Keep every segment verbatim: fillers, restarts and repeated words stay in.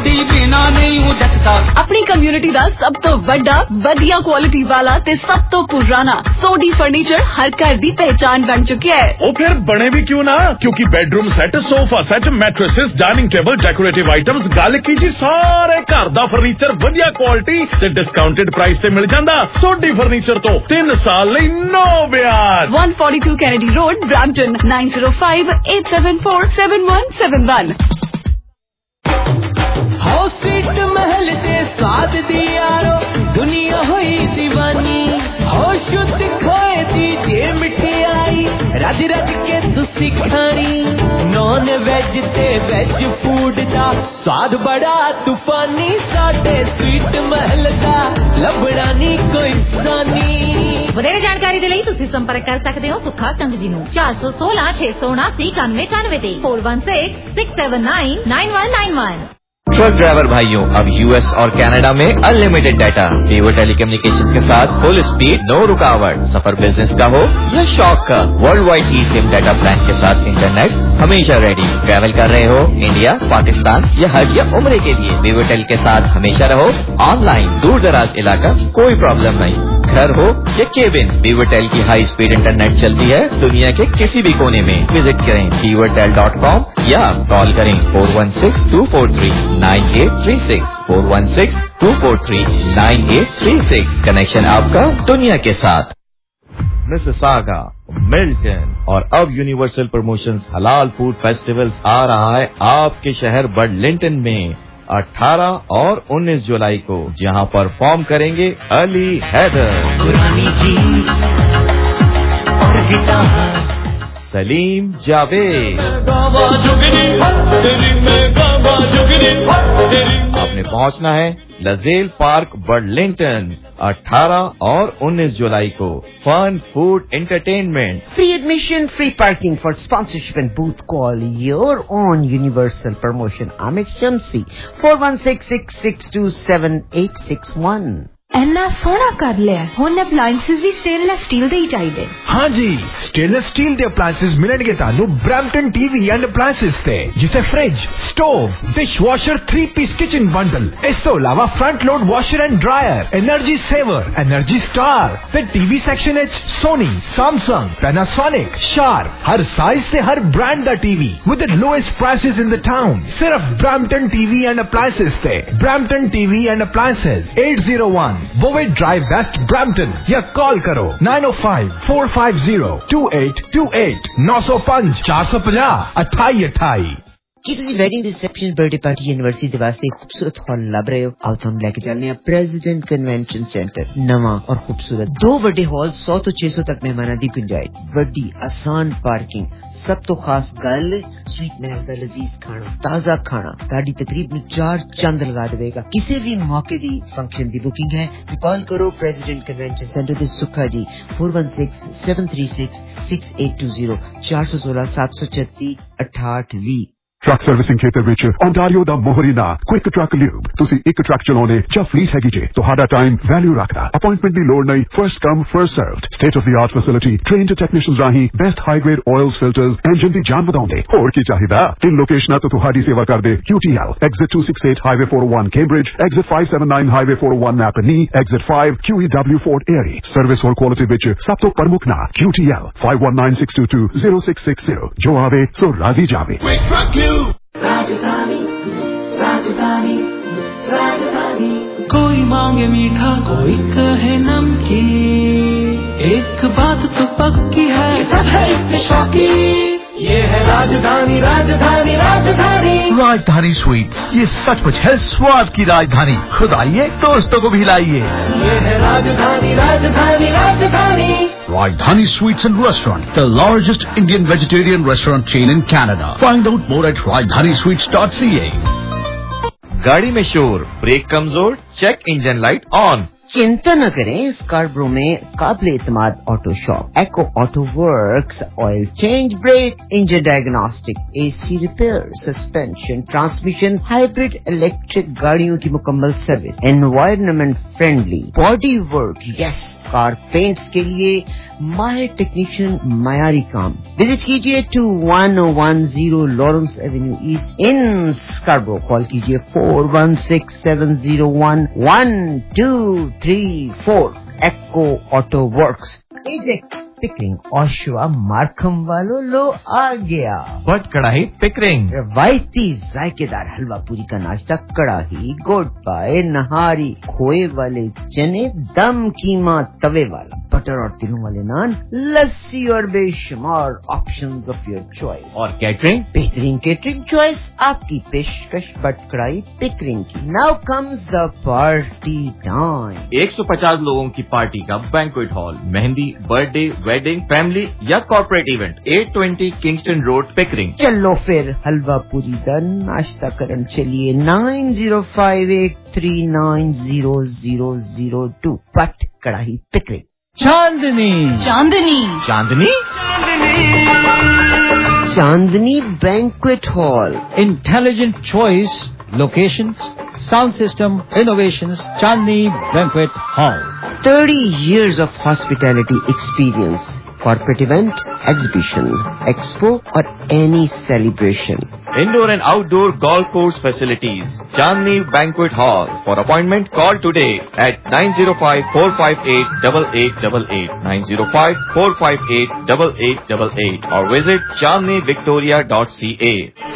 ਤੁਹਾਡੀ ਬਿਨਾ ਨਹੀਂ ਉਹ ਜੱਜਦਾ। ਆਪਣੀ ਕਮਿਊਨਿਟੀ ਦਾ ਸਭ ਤੋਂ ਵੱਡਾ ਵਧੀਆ ਕੁਆਲਿਟੀ ਵਾਲਾ ਤੇ ਸਭ ਤੋਂ ਪੁਰਾਣਾ ਸੋਢੀ ਫਰਨੀਚਰ ਹਰ ਘਰ ਦੀ ਪਹਿਚਾਨ ਬਣ ਚੁੱਕਿਆ ਹੈ। ਉਹ ਫਿਰ ਬਣੇ ਵੀ ਕਿਉਂ ਨਾ, ਕਿਉਂਕਿ bedroom set, sofa set, mattresses, dining table, decorative items, ਗੱਲ ਕੀ ਜੀ ਸਾਰੇ ਘਰ ਦਾ ਫਰਨੀਚਰ ਵਧੀਆ ਕੁਆਲਿਟੀ ਤੇ ਡਿਸਕਾਊਂਟਡ ਪ੍ਰਾਈਸ ਤੇ ਮਿਲ ਜਾਂਦਾ। ਸੋਢੀ ਫਰਨੀਚਰ ਤੋਂ ਤਿੰਨ ਸਾਲ ਲਈ ਨੋ ਵਿਆਜ। one forty-two Kennedy Road, Brampton, nine zero five eight seven four seven one seven one। House sweet Mahal ਤੇ ਸਾਦ ਦੀ ਯਾਰੋ ਦੁਨੀਆ ਹੋਈ دیਵਾਨੀ। ਹੋ ਸ਼ੁੱਧ ਖੋਏ ਦੀ ਜੇ ਮਠਿਆਈ ਰੱਜ ਰੱਜ ਕੇ ਤੁਸੀਂ ਖਾਣੀ। ਨੌਨ ਵੈਜ ਤੇ ਵੈਜ ਫੂਡ ਦਾ ਸਵਾਦ ਬੜਾ ਤੂਫਾਨੀ। ਸਾਡੇ ਸਵੀਟ ਮਹਿਲ ਦਾ ਲੱਭਣਾ ਨਹੀਂ ਕੋਈ ਸਾਨੀ। ਵਧੇਰੇ ਜਾਣਕਾਰੀ ਦੇ ਲਈ ਤੁਸੀਂ ਸੰਪਰਕ ਕਰ ਸਕਦੇ ਹੋ ਸੁੱਖਾ ਕੰਗ ਜੀ ਨੂੰ ਚਾਰ ਸੌ ਸੋਲਾਂ ਛੇ ਸੌ ਉਨਾਸੀ ਇਕਾਨਵੇਂ ਇਕਾਨਵੇਂ ਤੇ four one six six seven nine nine one nine one. Truck driver भाइयों, अब यूएस और कनाडा में अनलिमिटेड डाटा, वीवो टेलीकम्युनिकेशंस के साथ फुल स्पीड, नो रुकावट। सफर बिजनेस का हो या शौक का, world wide e SIM data plan के साथ इंटरनेट हमेशा रेडी। ट्रैवल कर रहे हो इंडिया, पाकिस्तान या हज या उम्रे के लिए, वीवो टेल के साथ हमेशा रहो ऑनलाइन। दूर दराज इलाका कोई प्रॉब्लम नहीं, घर हो या केबिन, वीवो टेल की हाई स्पीड इंटरनेट चलती है दुनिया के किसी भी कोने में। विजिट करें वीवो टेल डॉट कॉम या कॉल करें four one six two four three nine eight three six four one six two four three nine eight three six. Connection आपका दुनिया के साथ। मिसिसागा, मिल्टन और अब universal promotions halal food festivals आ रहा है आपके शहर बर्लिंटन में अठारह और उन्नीस जुलाई को, जहां परफॉर्म करेंगे अली हैदर, सलीम जावेद। आपने पहुंचना है लजेल पार्क बर्लिंटन अठारह और उन्नीस जुलाई को। Fun food entertainment, free admission, free parking. For sponsorship and booth, call your own Universal Promotion Amit Shamsi four one six six six two seven eight six one। ਇੰਨਾ ਸੋਹਣਾ ਕਰ ਲਿਆ, ਹੁਣ ਅਪਲਾਈਐਂਸਿਸ ਵੀ ਸਟੇਨਲੈਸ ਸਟੀਲ ਦੇ ਹੀ ਚਾਹੀਦੇ। हाँ जी, स्टेनलेस स्टील ਦੇ ਅਪਲਾਈਐਂਸਿਸ ਮਿਲਣਗੇ ਤੁਹਾਨੂੰ ਬ੍ਰੈਂਪਟਨ ਟੀਵੀ ਐਂਡ ਅਪਲਾਈਐਂਸਿਸ ਤੇ, ਜਿੱਥੇ fridge, stove, dishwasher, three piece kitchen bundle, ਇਸ ਤੋਂ ਇਲਾਵਾ front load washer and dryer, energy saver, energy star ਤੇ ਟੀਵੀ ਸੈਕਸ਼ਨ ਵਿੱਚ ਸੋਨੀ, ਸੈਮਸੰਗ, ਪੈਨਾਸੋਨਿਕ, ਸ਼ਾਰਪ, ਹਰ ਸਾਈਜ਼ ਤੇ ਹਰ ਬ੍ਰਾਂਡ ਦਾ TV with the lowest prices in the town. ਸਿਰਫ ਬ੍ਰੈਂਪਟਨ ਟੀਵੀ ਐਂਡ ਅਪਲਾਈਐਂਸਿਸ ਤੇ। Brampton TV and appliances eight zero one Bovett Drive West Brampton या call करो nine oh five four five zero two eight two eight nine oh five four five zero अठाई अठाई। ਕੀ ਤੁਸੀਂ wedding reception, birthday party, anniversary ਦੇ ਵਾਸਤੇ ਖੂਬਸੂਰਤ ਹਾਲ ਲੱਭ ਰਹੇ ਹੋ? ਆਓ ਤੁਹਾਨੂੰ ਲੈ ਕੇ ਚੱਲਦੇ ਹਾਂ ਪ੍ਰੈਜ਼ੀਡੈਂਟ ਕਨਵੈਨਸ਼ਨ ਸੈਂਟਰ। ਨਵਾਂ ਔਰ ਖੂਬਸੂਰਤ ਦੋ ਵੱਡੇ ਹਾਲ, ਸੌ ਤੋਂ ਛੇ ਸੌ ਤੱਕ ਮਹਿਮਾਨਾਂ ਦੀ ਗੁੰਜਾਇਸ਼, ਵੱਡੀ ਆਸਾਨ ਪਾਰਕਿੰਗ। ਸਭ ਤੋਂ ਖਾਸ ਗੱਲ, ਸਵੀਟ ਮਹਿਲ ਦਾ ਲਜ਼ੀਜ਼ ਖਾਣਾ, ਤਾਜ਼ਾ ਖਾਣਾ ਤੁਹਾਡੀ ਤਕਰੀਬ ਨੂੰ ਚਾਰ ਚੰਦ ਲਗਾ ਦੇਵੇਗਾ। ਕਿਸੇ ਵੀ ਮੌਕੇ ਦੀ ਫੰਕਸ਼ਨ ਦੀ ਬੁਕਿੰਗ ਹੈ ਤਾਂ ਕਾਲ ਕਰੋ ਪ੍ਰੈਜ਼ੀਡੈਂਟ ਕਨਵੈਨਸ਼ਨ ਸੈਂਟਰ ਦੇ ਸੁੱਖਾ ਜੀ four one six seven three six six eight two zero ਚਾਰ ਸੌ ਸੋਲਾਂ ਸੱਤ ਸੌ ਛੱਤੀ ਅਠਾਹਠ ਵੀਹ। ਟਰੱਕ ਸਰਵਿਸਿੰਗ ਖੇਤਰ ਵਿੱਚ ਓਨਟਾਰੀਓ ਦਾ ਮੋਹਰੀ ਨਾਂ ਕੁਇਕ ਟਰੱਕ ਲਿਊਬ। ਤੁਸੀਂ ਇੱਕ ਟਰੱਕ ਚਲਾਉਣੇ ਜਾਂ ਫਲੀਟ ਹੈਗੀ ਜੇ, ਤੁਹਾਡਾ ਟਾਈਮ ਵੈਲਿਊ ਰੱਖਦਾ। ਅਪਾਇੰਟਮੈਂਟ ਦੀ ਲੋੜ ਨਹੀਂ, first come first served. State of the art facility, trained technicians ਰਾਹੀਂ best high grade oils filters, engine ਦੀ ਜਾਨ ਵਧਾਉਂਦੇ। ਹੋਰ ਕੀ ਚਾਹੀਦਾ? ਤਿੰਨ ਲੋਕੇਸ਼ਨਾਂ ਤੋਂ ਤੁਹਾਡੀ ਸੇਵਾ ਕਰਦੇ Q T L, exit two sixty-eight highway four oh one Cambridge, exit five seventy-nine highway four oh one Napanee, exit five Q E W Fort Erie। Service ਔਰ ਕੁਆਲਿਟੀ ਵਿੱਚ ਸਭ ਤੋਂ ਪ੍ਰਮੁੱਖ ਨਾਂ Q T L five one nine six two two zero six six zero। ਜੋ ਆਵੇ ਸੋ ਰਾਜ਼ੀ ਜਾਵੇ। राजधानी राजधानी राजधानी। कोई मांगे मीठा, कोई कहे नमकीन, एक बात तो पक्की है, सब है इसमें शौकीन। ये है राजधानी राजधानी राजधानी राजधानी स्वीट्स, ये सचमुच है स्वाद की राजधानी। खुद आइए, दोस्तों को भी लाइए। ये है राजधानी राजधानी राजधानी। Rajdhani Sweets and Restaurant, the largest Indian vegetarian restaurant chain in Canada. Find out more at rajdhani sweets dot c a। गाड़ी में शोर, ब्रेक कमजोर, चेक इंजन लाइट ऑन। चिंता न करें, स्कारब्रो में काबिल एतमाद auto shop Ecco auto works, oil change, brake, engine diagnostic, AC repair, suspension, transmission, hybrid electric गाड़ियों की मुकम्मल service, environment friendly, body work, yes, car paints के लिए माहिर टेक्नीशियन, मायारी काम। विजिट कीजिए two one one zero Lawrence Avenue East in Scarborough. Call कीजिए four one six seven zero one one two three four. Ecco auto works, Ajax, Pickering, Oshawa, Markham वालों लो आ गया। बट कड़ाही पिकरिंग, रवायती जायकेदार हलवा पूरी का नाश्ता, कड़ाही, गोट पाए, नहारी, खोए वाले चने, दम कीमा तवे वाला, बटर और तिलों वाले नान, लस्सी और बेशुमार ऑप्शंस ऑफ योर चॉइस। और कैटरिंग, बेहतरीन कैटरिंग चॉइस आपकी पेशकश बट कड़ाही पिकरिंग की। Now comes the party time. एक सौ पचास लोगों की पार्टी का banquet hall, mehndi, birthday, wedding, family या corporate event, eight twenty Kingston Road, Pickering. चलो फिर हलवा पूरी का नाश्ता करन चलिए nine zero five eight three nine zero zero zero two. Butt Karahi Pickering. Chandni Chandni Chandni Chandni banquet hall, intelligent choice, locations, sound system, innovations, Chandni banquet hall. thirty years of hospitality experience, corporate event, exhibition, expo or any celebration. Indoor and outdoor golf course facilities. Chandni Banquet Hall. For appointment, call today at nine zero five, four five eight, eight eight eight eight, nine zero five, four five eight, eight eight eight eight or visit chandni victoria dot c a.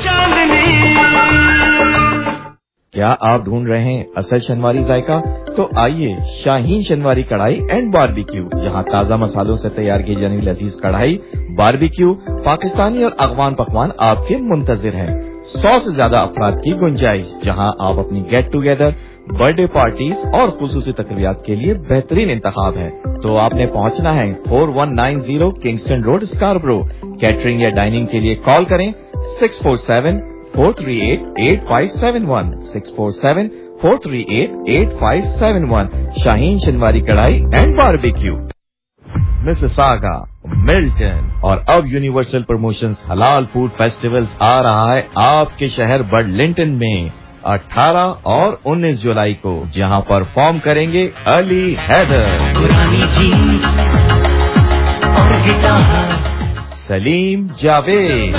क्या आप ढूंढ रहे हैं असल शनवारी जायका? तो आइए Shaheen Shinwari karahi and barbecue, जहां ताज़ा मसालों से तैयार की जाने वाली लजीज कढ़ाई, बारबेक्यू, पाकिस्तानी और अफगान पकवान आपके मुंतजिर हैं। सौ से ज्यादा अफराद की गुंजाइश, जहां आप अपनी गेट टुगेदर, बर्थडे पार्टीज और खुसूसी तकरीबात के लिए बेहतरीन इंतखाब है। तो आपने पहुंचना है four one nine zero Kingston Road, Scarborough. Catering या डाइनिंग के लिए कॉल करें six four seven four three eight eight five seven one, six four seven four three eight eight five seven one. Shaheen Shinwari karahi and barbecue, Mississauga, Milton. और अब universal promotions halal food festivals आ रहा है आपके शहर बर्लिंटन में अठारह और उन्नीस जुलाई को, जहां परफॉर्म करेंगे अली हैदर, पुरानी जीन्स और गिटार, सलीम जावेद।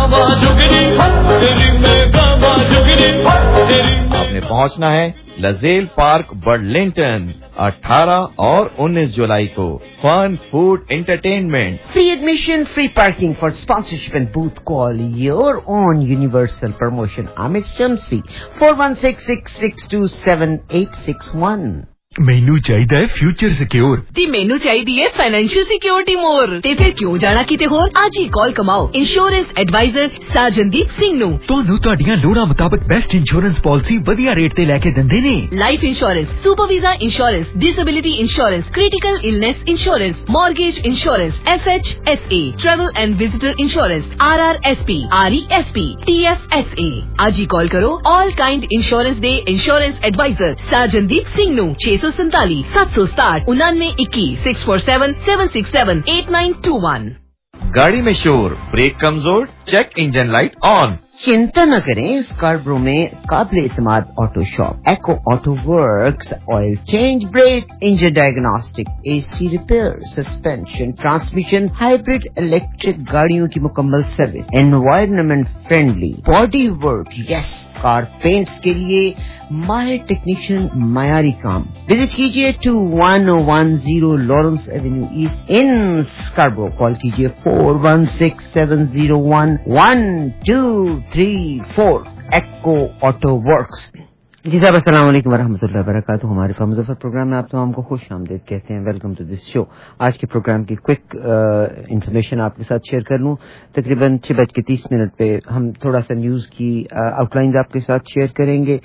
आपने पहुंचना है लजेल पार्क बर्लिंटन अठारह और उन्नीस जुलाई को। Fun food entertainment, free admission, free parking. For sponsorship and booth, call your own Universal Promotion Amit Shamsi, four one six six six two seven eight six one. ਮੈਨੂੰ ਚਾਹੀਦਾ ਹੈ ਫਿਊਚਰ ਸਿਕਿਉਰ ਤੇ ਮੈਨੂੰ ਚਾਹੀਦੀ ਹੈ ਫਾਈਨੈਂਸ਼ੀਅਲ ਸਿਕਿਉਰਿਟੀ ਮੋਰ। ਤੇ ਫਿਰ ਕਿਉਂ ਜਾਣਾ ਕਿਤੇ ਹੋਰ? ਅੱਜ ਹੀ ਕਾਲ ਕਮਾਓ ਇੰਸ਼ੋਰੈਂਸ ਐਡਵਾਈਜ਼ਰ ਸਾਜਨਦੀਪ ਸਿੰਘ ਨੂੰ। ਤੁਹਾਨੂੰ ਤੁਹਾਡੀਆਂ ਲੋੜਾਂ ਮੁਤਾਬਕ ਬੈਸਟ ਇੰਸ਼ੋਰੈਂਸ ਪਾਲਿਸੀ ਵਧੀਆ ਰੇਟ ਤੇ ਲੈ ਕੇ ਦਿੰਦੇ ਨੇ। Life insurance, super visa insurance, disability insurance, critical illness insurance, mortgage insurance, F H S A, travel and visitor insurance, R R S P, R E S P, T F S A. ਅੱਜ ਹੀ call ਕਰੋ all kind insurance ਦੇ insurance advisor Sajandeep Singh ਨੂੰ। छह सौ सैतालीस सात सौ सताठ उन्नानवे इक्कीस, six four seven seven six seven eight nine two one. गाड़ी में शोर, ब्रेक कमजोर, चेक इंजन लाइट ऑन। चिंता न करें, स्कारब्रो में काबिल एतमाद auto shop Ecco auto works, oil change, brake, engine diagnostic, AC repair, suspension, transmission, hybrid electric गाड़ियों की मुकम्मल service, environment friendly, body work, yes, car paints के लिए माहिर टेक्नीशियन, मायारी काम। विजिट कीजिए two one one zero Lawrence Avenue East in Scarborough. Call कीजिए four one six seven zero one one two three four. Ecco auto works. जी साहब, अस्सलाम वालेकुम वरहमतुल्लाहि वबरकातुहू। हमारे फा मुज़फ़्फ़र प्रोग्राम में आप तमाम को खुश आमदीद कहते हैं। Welcome to this show. आज के प्रोग्राम की क्विक इंफॉर्मेशन आपके साथ शेयर कर लूं। तकरीबन छह बज के तीस मिनट पे हम थोड़ा सा न्यूज़ की आउटलाइन आपके साथ शेयर करेंगे।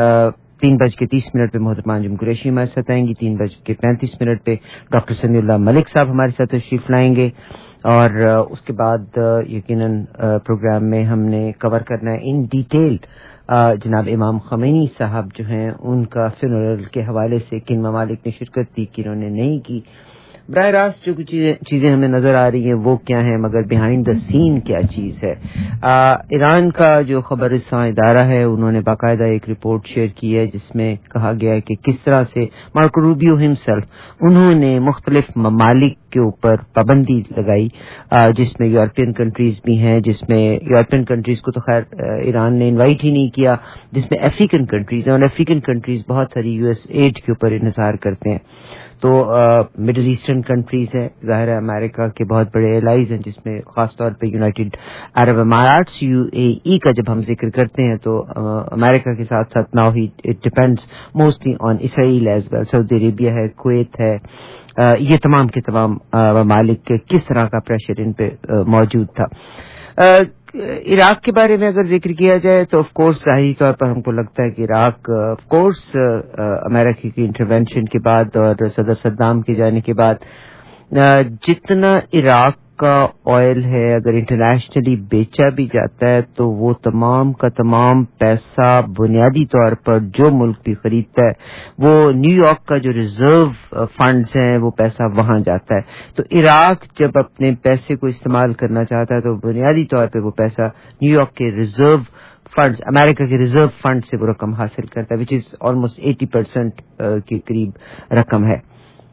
तीन बज के तीस मिनट पे मोहतरमा अंजुम कुरैशी हमारे साथ आएंगी। तीन बज के पैंतीस मिनट पे डॉक्टर समीउल्लाह मलिक साहब हमारे साथ तशरीफ लाएंगे। और उसके बाद यकीनन प्रोग्राम में हमने कवर करना है इन डिटेल جناب امام خمینی صاحب جو ہیں ان کا فنرل کے حوالے سے کن ممالک نے شرکت کی کنہوں نے نہیں کی. براہ راست جو کچھ چیزیں ہمیں نظر آ رہی ہیں وہ کیا ہیں, مگر بیہائنڈ دا سین کیا چیز ہے. آ, ایران کا جو خبر رساں ادارہ ہے انہوں نے باقاعدہ ایک رپورٹ شیئر کی ہے جس میں کہا گیا ہے کہ کس طرح سے مارکو روبیو ہمسیلف انہوں نے مختلف ممالک کے اوپر پابندی لگائی, آ, جس میں یورپین کنٹریز بھی ہیں, جس میں یورپین کنٹریز کو تو خیر ایران نے انوائٹ ہی نہیں کیا, جس میں افریقن کنٹریز ہیں, اور افریقن کنٹریز بہت ساری یو ایس ایڈ کے اوپر انحصار کرتے ہیں. تو مڈل ایسٹرن کنٹریز ہیں, ظاہر ہے امریکہ کے بہت بڑے الائز ہیں, جس میں خاص طور پہ یونائٹڈ عرب اماراتس یو اے ای کا جب ہم ذکر کرتے ہیں تو امریکہ کے ساتھ ساتھ ناؤ ہی it depends mostly on Israel as well. Saudi Arabia ہے, کویت ہے, یہ تمام کے تمام ممالک کے کس طرح کا پریشر ان پہ موجود تھا. عراق کے بارے میں اگر ذکر کیا جائے تو آف کورس ظاہری طور پر ہم کو لگتا ہے کہ عراق آف کورس امریکہ کی انٹروینشن کے بعد اور صدر صدام کے جانے کے بعد جتنا عراق کا آئل ہے اگر انٹرنیشنلی بیچا بھی جاتا ہے تو وہ تمام کا تمام پیسہ بنیادی طور پر جو ملک بھی خریدتا ہے وہ نیو یارک کا جو ریزرو فنڈز ہیں وہ پیسہ وہاں جاتا ہے. تو عراق جب اپنے پیسے کو استعمال کرنا چاہتا ہے تو بنیادی طور پہ وہ پیسہ نیو یارک کے ریزرو فنڈز, امریکہ کے ریزرو فنڈ سے وہ رقم حاصل کرتا ہے, which is almost eighty percent کے قریب رقم ہے.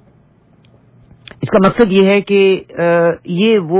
اس کا مقصد یہ ہے کہ یہ وہ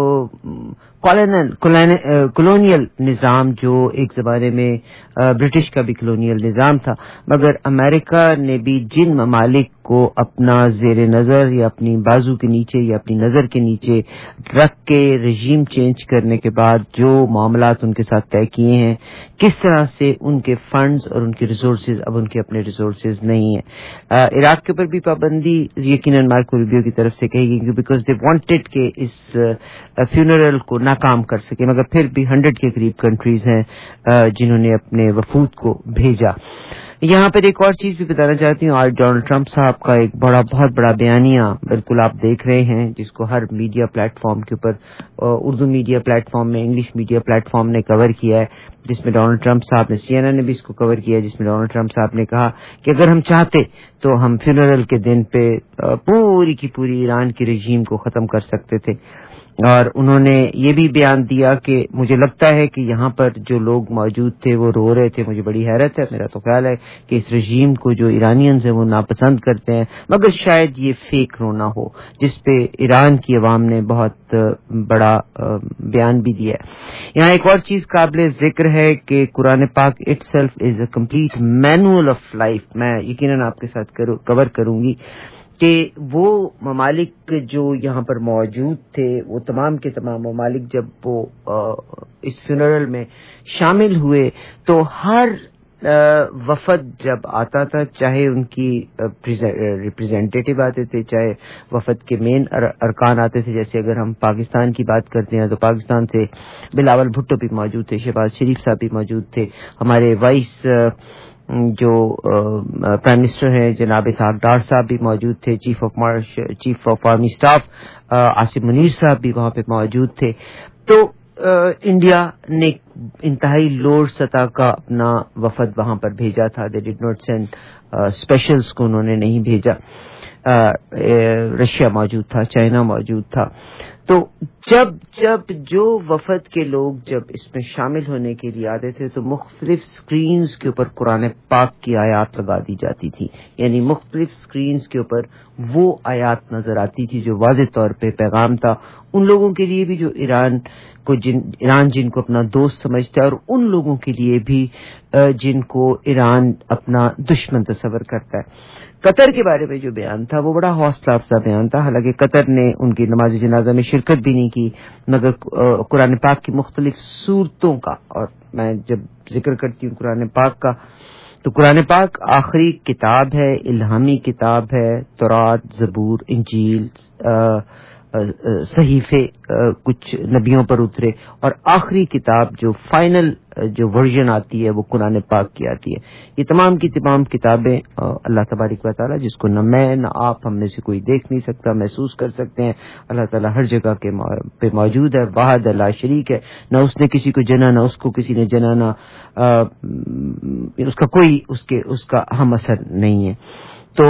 کولونیل نظام جو ایک زمانے میں برٹش کا بھی کولونیل نظام تھا, مگر امریکہ نے بھی جن ممالک کو اپنا زیر نظر یا اپنی بازو کے نیچے یا اپنی نظر کے نیچے رکھ کے رژیم چینج کرنے کے بعد جو معاملات ان کے ساتھ طے کیے ہیں, کس طرح سے ان کے فنڈز اور ان کے ریسورسز اب ان کے اپنے ریسورسز نہیں ہیں. عراق کے اوپر بھی پابندی یقیناً مارکو روبیو کی طرف سے کہی گئی بیکاز دے وانٹڈ کہ اس فیونرل کو ناکام کر سکے, مگر پھر بھی ہنڈریڈ کے قریب کنٹریز ہیں جنہوں نے اپنے وفود کو بھیجا. یہاں پر ایک اور چیز بھی بتانا چاہتی ہوں, آج ڈونلڈ ٹرمپ صاحب کا ایک بڑا بہت بڑا بیانیہ بالکل آپ دیکھ رہے ہیں جس کو ہر میڈیا پلیٹ فارم کے اوپر, اردو میڈیا پلیٹ فارم میں, انگلش میڈیا پلیٹ فارم نے کور کیا ہے, جس میں ڈونلڈ ٹرمپ صاحب نے, سی این این نے بھی اس کو کور کیا ہے, جس میں ڈونلڈ ٹرمپ صاحب نے کہا کہ اگر ہم چاہتے تو ہم فنرل کے دن پہ پوری کی پوری ایران کی رژیم کو ختم کر سکتے تھے. اور انہوں نے یہ بھی بیان دیا کہ مجھے لگتا ہے کہ یہاں پر جو لوگ موجود تھے وہ رو رہے تھے, مجھے بڑی حیرت ہے, میرا تو خیال ہے کہ اس رژیم کو جو ایرانینز ہیں وہ ناپسند کرتے ہیں, مگر شاید یہ فیک رونا ہو, جس پہ ایران کی عوام نے بہت بڑا بیان بھی دیا ہے. یہاں ایک اور چیز قابل ذکر ہے کہ قرآن پاک itself is a complete manual of life. میں یقیناً آپ کے ساتھ کور کروں گی کہ وہ ممالک جو یہاں پر موجود تھے, وہ تمام کے تمام ممالک جب وہ اس فنرل میں شامل ہوئے تو ہر وفد جب آتا تھا, چاہے ان کی ریپریزنٹیٹو آتے تھے, چاہے وفد کے مین ارکان آتے تھے, جیسے اگر ہم پاکستان کی بات کرتے ہیں تو پاکستان سے بلاول بھٹو بھی موجود تھے, شہباز شریف صاحب بھی موجود تھے, ہمارے وائس جو پرائم منسٹر ہیں جناب اسحاق ڈار صاحب بھی موجود تھے, chief of marsh chief of army staff Asim Munir صاحب بھی وہاں پہ موجود تھے. تو انڈیا نے انتہائی لوور سطح کا اپنا وفد وہاں پر بھیجا تھا. دے ڈڈ ناٹ سینڈ اسپیشلس کو انہوں نے نہیں بھیجا. رشیا موجود تھا, چائنا موجود تھا. تو جب جب جو وفد کے لوگ جب اس میں شامل ہونے کے لیے آتے تھے تو مختلف سکرینز کے اوپر قرآن پاک کی آیات لگا دی جاتی تھی, یعنی مختلف سکرینز کے اوپر وہ آیات نظر آتی تھی جو واضح طور پہ پیغام تھا ان لوگوں کے لیے بھی جو ایران کو جن ایران جن کو اپنا دوست سمجھتا ہے, اور ان لوگوں کے لیے بھی جن کو ایران اپنا دشمن تصور کرتا ہے. قطر کے بارے میں جو بیان تھا وہ بڑا حوصلہ افزا بیان تھا, حالانکہ قطر نے ان کی نماز جنازہ میں شرکت بھی نہیں کی, مگر قرآن پاک کی مختلف صورتوں کا, اور میں جب ذکر کرتی ہوں قرآن پاک کا تو قرآن پاک آخری کتاب ہے, الہامی کتاب ہے, تورات, زبور, انجیل, صحیفے کچھ نبیوں پر اترے اور آخری کتاب جو فائنل جو ورژن آتی ہے وہ قرآن پاک کی آتی ہے. یہ تمام کی تمام کتابیں اللہ تبارک و تعالیٰ جس کو نہ میں نہ آپ ہم میں سے کوئی دیکھ نہیں سکتا محسوس کر سکتے ہیں, اللہ تعالیٰ ہر جگہ کے پہ موجود ہے, واحد لا شریک ہے, نہ اس نے کسی کو جنا نہ اس کو کسی نے جنا, نہ اس کا کوئی اس کے اس کا ہم اثر نہیں ہے. تو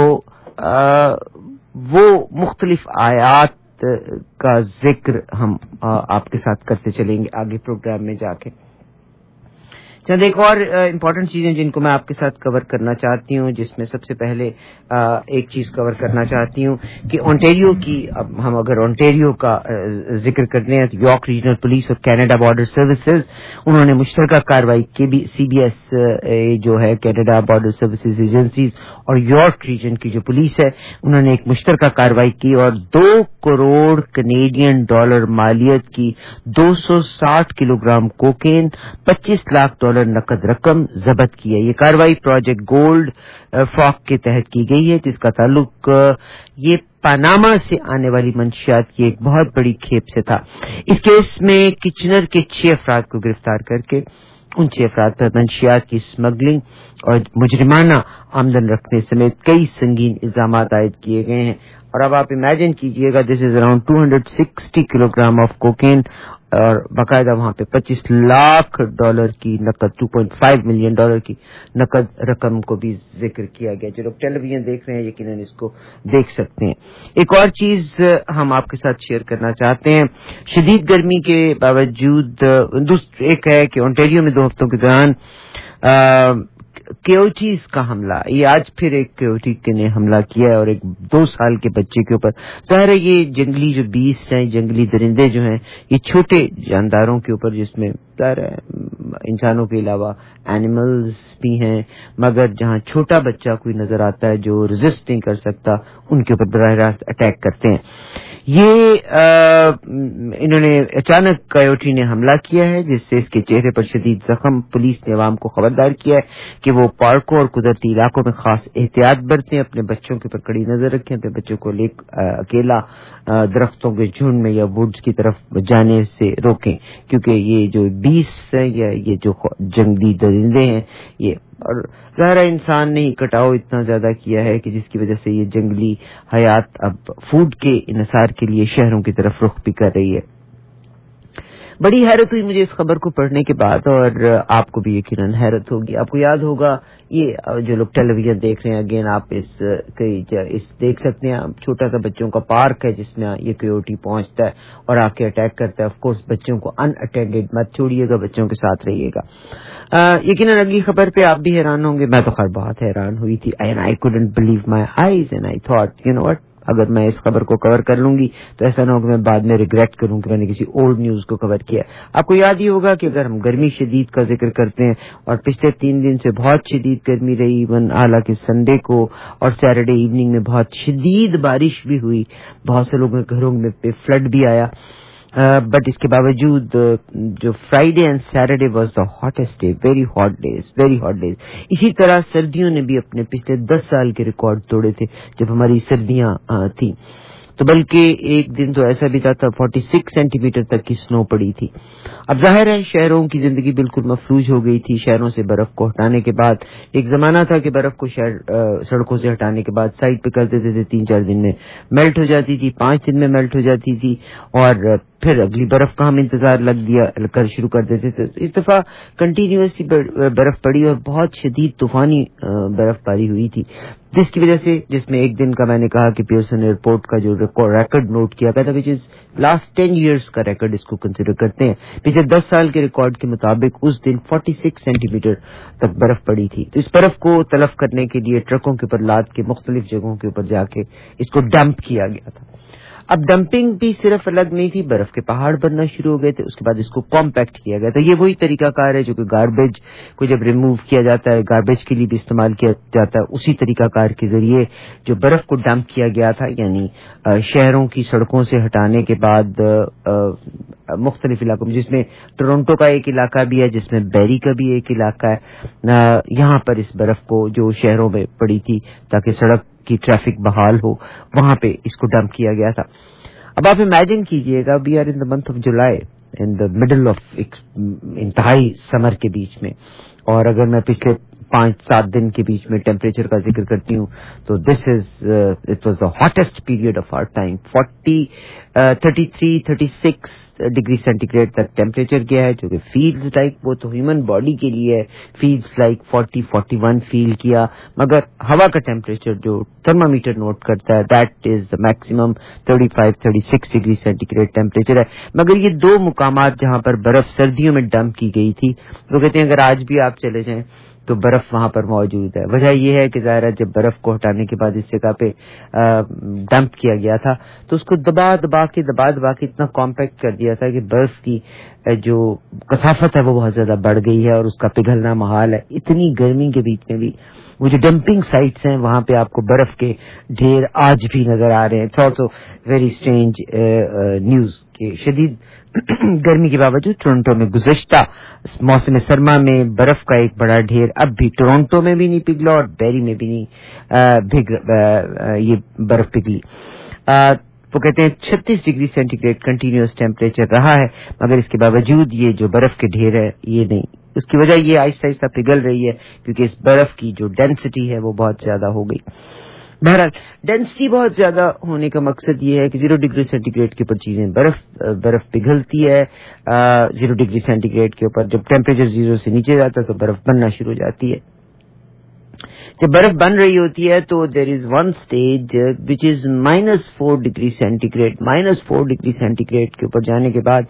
وہ مختلف آیات کا ذکر ہم آپ کے ساتھ کرتے چلیں گے آگے پروگرام میں جا کے. چند ایک اور امپورٹنٹ چیزیں جن کو میں آپ کے ساتھ کور کرنا چاہتی ہوں, جس میں سب سے پہلے ایک چیز کور کرنا چاہتی ہوں کہ اونٹیریو کی, اب ہم اگر اونٹیریو کا ذکر کرتے ہیں تو یارک ریجنل پولیس اور کینیڈا بارڈر سروسز انہوں نے مشترکہ کارروائی کی بھی. سی بی ایس جو ہے کینیڈا بارڈر سروسز ایجنسیز اور یارک ریجن کی جو پولیس ہے انہوں نے ایک مشترکہ کارروائی کی اور دو کروڑ کینیڈین ڈالر مالیت کی دو سو ساٹھ کلو گرام کوکین, پچیس لاکھ ڈالر نقد رقم ضبط کی ہے. یہ کارروائی پروجیکٹ گولڈ فاک کے تحت کی گئی ہے جس کا تعلق یہ پاناما سے آنے والی منشیات کی ایک بہت بڑی کھیپ سے تھا. اس کیس میں کچنر کے چھ افراد کو گرفتار کر کے ان چھ افراد پر منشیات کی اسمگلنگ اور مجرمانہ آمدن رکھنے سمیت کئی سنگین الزامات عائد کیے گئے ہیں. اور اب آپ امیجن کیجئے گا this is around two hundred sixty kilogram of cocaine اور باقاعدہ وہاں پہ پچیس لاکھ ڈالر کی نقد two point five million dollar کی نقد رقم کو بھی ذکر کیا گیا. جو لوگ ٹیلی ویژن دیکھ رہے ہیں یقیناً اس کو دیکھ سکتے ہیں. ایک اور چیز ہم آپ کے ساتھ شیئر کرنا چاہتے ہیں, شدید گرمی کے باوجود ایک ہے کہ اونٹیریو میں دو ہفتوں کے دوران کیوٹیز کا حملہ, یہ آج پھر ایک کیوٹی نے حملہ کیا ہے اور ایک دو سال کے بچے کے اوپر. ظاہر ہے یہ جنگلی جو بیسٹ ہیں, جنگلی درندے جو ہیں, یہ چھوٹے جانداروں کے اوپر جس میں ظاہر ہے انسانوں کے علاوہ اینیملز بھی ہیں, مگر جہاں چھوٹا بچہ کوئی نظر آتا ہے جو ریزسٹ نہیں کر سکتا ان کے اوپر براہ راست اٹیک کرتے ہیں. یہ انہوں نے اچانک کیوٹی نے حملہ کیا ہے جس سے اس کے چہرے پر شدید زخم. پولیس نے عوام کو خبردار کیا ہے کہ وہ پارکوں اور قدرتی علاقوں میں خاص احتیاط برتیں, اپنے بچوں کے اوپر کڑی نظر رکھیں, اپنے بچوں کو لے اکیلا درختوں کے جھنڈ میں یا ووڈز کی طرف جانے سے روکیں کیونکہ یہ جو بیسٹ ہیں یا یہ جو جنگلی درندے ہیں یہ, اور ظاہر انسان نے کٹاؤ اتنا زیادہ کیا ہے کہ جس کی وجہ سے یہ جنگلی حیات اب فوڈ کے انحصار کے لیے شہروں کی طرف رخ بھی کر رہی ہے. بڑی حیرت ہوئی مجھے اس خبر کو پڑھنے کے بعد اور آپ کو بھی یقیناً حیرت ہوگی. آپ کو یاد ہوگا یہ جو لوگ ٹیلی ویژن دیکھ رہے ہیں اگین آپ اس اس دیکھ سکتے ہیں, چھوٹا سا بچوں کا پارک ہے جس میں یہ کویوٹی پہنچتا ہے اور آ کے اٹیک کرتا ہے. آف کورس بچوں کو ان اٹینڈڈ مت چھوڑیے گا, بچوں کے ساتھ رہیے گا. یقیناً اگلی خبر پہ آپ بھی حیران ہوں گے, میں تو خیر بہت حیران ہوئی تھی. And I couldn't believe my eyes and I thought you know what, اگر میں اس خبر کو کور کر لوں گی تو ایسا نہ ہو کہ میں بعد میں ریگریٹ کروں کہ میں نے کسی اولڈ نیوز کو کور کیا. آپ کو یاد ہی ہوگا کہ اگر ہم گرمی شدید کا ذکر کرتے ہیں اور پچھلے تین دن سے بہت شدید گرمی رہی, ایون حالانکہ سنڈے کو اور سیٹرڈے ایوننگ میں بہت شدید بارش بھی ہوئی, بہت سے لوگوں کے گھروں میں پہ فلڈ بھی آیا, بٹ اس کے باوجود جو Friday and Saturday was the hottest day, very hot days, very hot days. اسی طرح سردیوں نے بھی اپنے پچھلے دس سال کے ریکارڈ توڑے تھے جب ہماری سردیاں تھیں. تو بلکہ ایک دن تو ایسا بھی تھا تھا فورٹی سکس سینٹی میٹر تک کی سنو پڑی تھی. اب ظاہر ہے شہروں کی زندگی بالکل مفلوج ہو گئی تھی. شہروں سے برف کو ہٹانے کے بعد ایک زمانہ تھا کہ برف کو شہر سڑکوں سے ہٹانے کے بعد سائڈ پہ کر دیتے تھے, تین چار دن میں میلٹ ہو جاتی تھی, پانچ دن میں میلٹ ہو جاتی تھی اور پھر اگلی برف کا ہم انتظار لگ دیا کر شروع کر دیتے تھے. اس دفعہ کنٹینیوسلی برف پڑی اور بہت شدید طوفانی برف باری ہوئی تھی جس کی وجہ سے, جس میں ایک دن کا میں نے کہا کہ پیئرسن ایئرپورٹ کا جو ریکارڈ نوٹ کیا گیا تھا which is last ten years کا ریکارڈ اس کو کنسیڈر کرتے ہیں, پچھلے دس سال کے ریکارڈ کے مطابق اس دن فورٹی سکس سینٹی میٹر تک برف پڑی تھی. تو اس برف کو تلف کرنے کے لیے ٹرکوں کے اوپر لاد کے مختلف جگہوں کے اوپر جا کے اس کو ڈمپ کیا گیا تھا. اب ڈمپنگ بھی صرف الگ نہیں تھی, برف کے پہاڑ بننا شروع ہو گئے تھے, اس کے بعد اس کو کمپیکٹ کیا گیا. تو یہ وہی طریقہ کار ہے جو کہ گاربیج کو جب ریموو کیا جاتا ہے, گاربیج کے لیے بھی استعمال کیا جاتا ہے, اسی طریقہ کار کے ذریعے جو برف کو ڈمپ کیا گیا تھا, یعنی شہروں کی سڑکوں سے ہٹانے کے بعد مختلف علاقوں میں, جس میں ٹورنٹو کا ایک علاقہ بھی ہے, جس میں بیری کا بھی ایک علاقہ ہے, یہاں پر اس برف کو جو شہروں میں پڑی تھی تاکہ سڑک کی ٹریفک بحال ہو, وہاں پہ اس کو ڈمپ کیا گیا تھا. اب آپ امیجن کیجئے گا we are in the month of July, in the middle of انتہائی سمر کے بیچ میں, اور اگر میں پچھلے پانچ سات دن کے بیچ میں ٹیمپریچر کا ذکر کرتی ہوں تو this is it was the hottest period of our time. Forty thirty three thirty six degree centigrade تک ٹیمپریچر گیا ہے, جو کہ فیلز لائک, وہ تو ہیومن باڈی کے لیے feels like forty forty one feel کیا, مگر ہوا کا ٹیمپریچر جو تھرمامیٹر نوٹ کرتا ہے that is the maximum thirty five thirty six degree centigrade temperature ہے. مگر یہ دو مقامات جہاں پر برف سردیوں میں ڈمپ کی گئی تھی, وہ کہتے ہیں اگر آج بھی آپ چلے جائیں تو برف وہاں پر موجود ہے. وجہ یہ ہے کہ ظاہر جب برف کو ہٹانے کے بعد اس جگہ پہ ڈمپ کیا گیا تھا تو اس کو دبا دبا کے دبا دبا کے اتنا کمپیکٹ کر دیا تھا کہ برف کی جو کثافت ہے وہ بہت زیادہ بڑھ گئی ہے اور اس کا پگھلنا محال ہے. اتنی گرمی کے بیچ میں بھی وہ جو ڈمپنگ سائٹس ہیں وہاں پہ آپ کو برف کے ڈھیر آج بھی نظر آ رہے ہیں. It's also very strange news کہ شدید گرمی کے باوجود ٹورنٹو میں گزشتہ موسم سرما میں برف کا ایک بڑا ڈھیر اب بھی ٹورنٹو میں بھی نہیں پگھلا اور بیری میں بھی نہیں یہ برف پگھلی. وہ کہتے ہیں چھتیس degree centigrade continuous temperature رہا ہے, مگر اس کے باوجود یہ جو برف کے ڈھیر ہے یہ نہیں. اس کی وجہ یہ آہستہ آہستہ پگھل رہی ہے کیونکہ اس برف کی جو ڈینسٹی ہے وہ بہت زیادہ ہو گئی. بہرحال ڈینسٹی بہت زیادہ ہونے کا مقصد یہ ہے کہ زیرو ڈگری سینٹی گریڈ کے اوپر چیزیں برف برف پگھلتی ہے. زیرو ڈگری سینٹی گریڈ کے اوپر جب ٹیمپریچر زیرو سے نیچے جاتا ہے تو برف بننا شروع ہو جاتی ہے. جب برف بن رہی ہوتی ہے تو there is one stage which is minus four degree centigrade. Minus four degree centigrade کے اوپر جانے کے بعد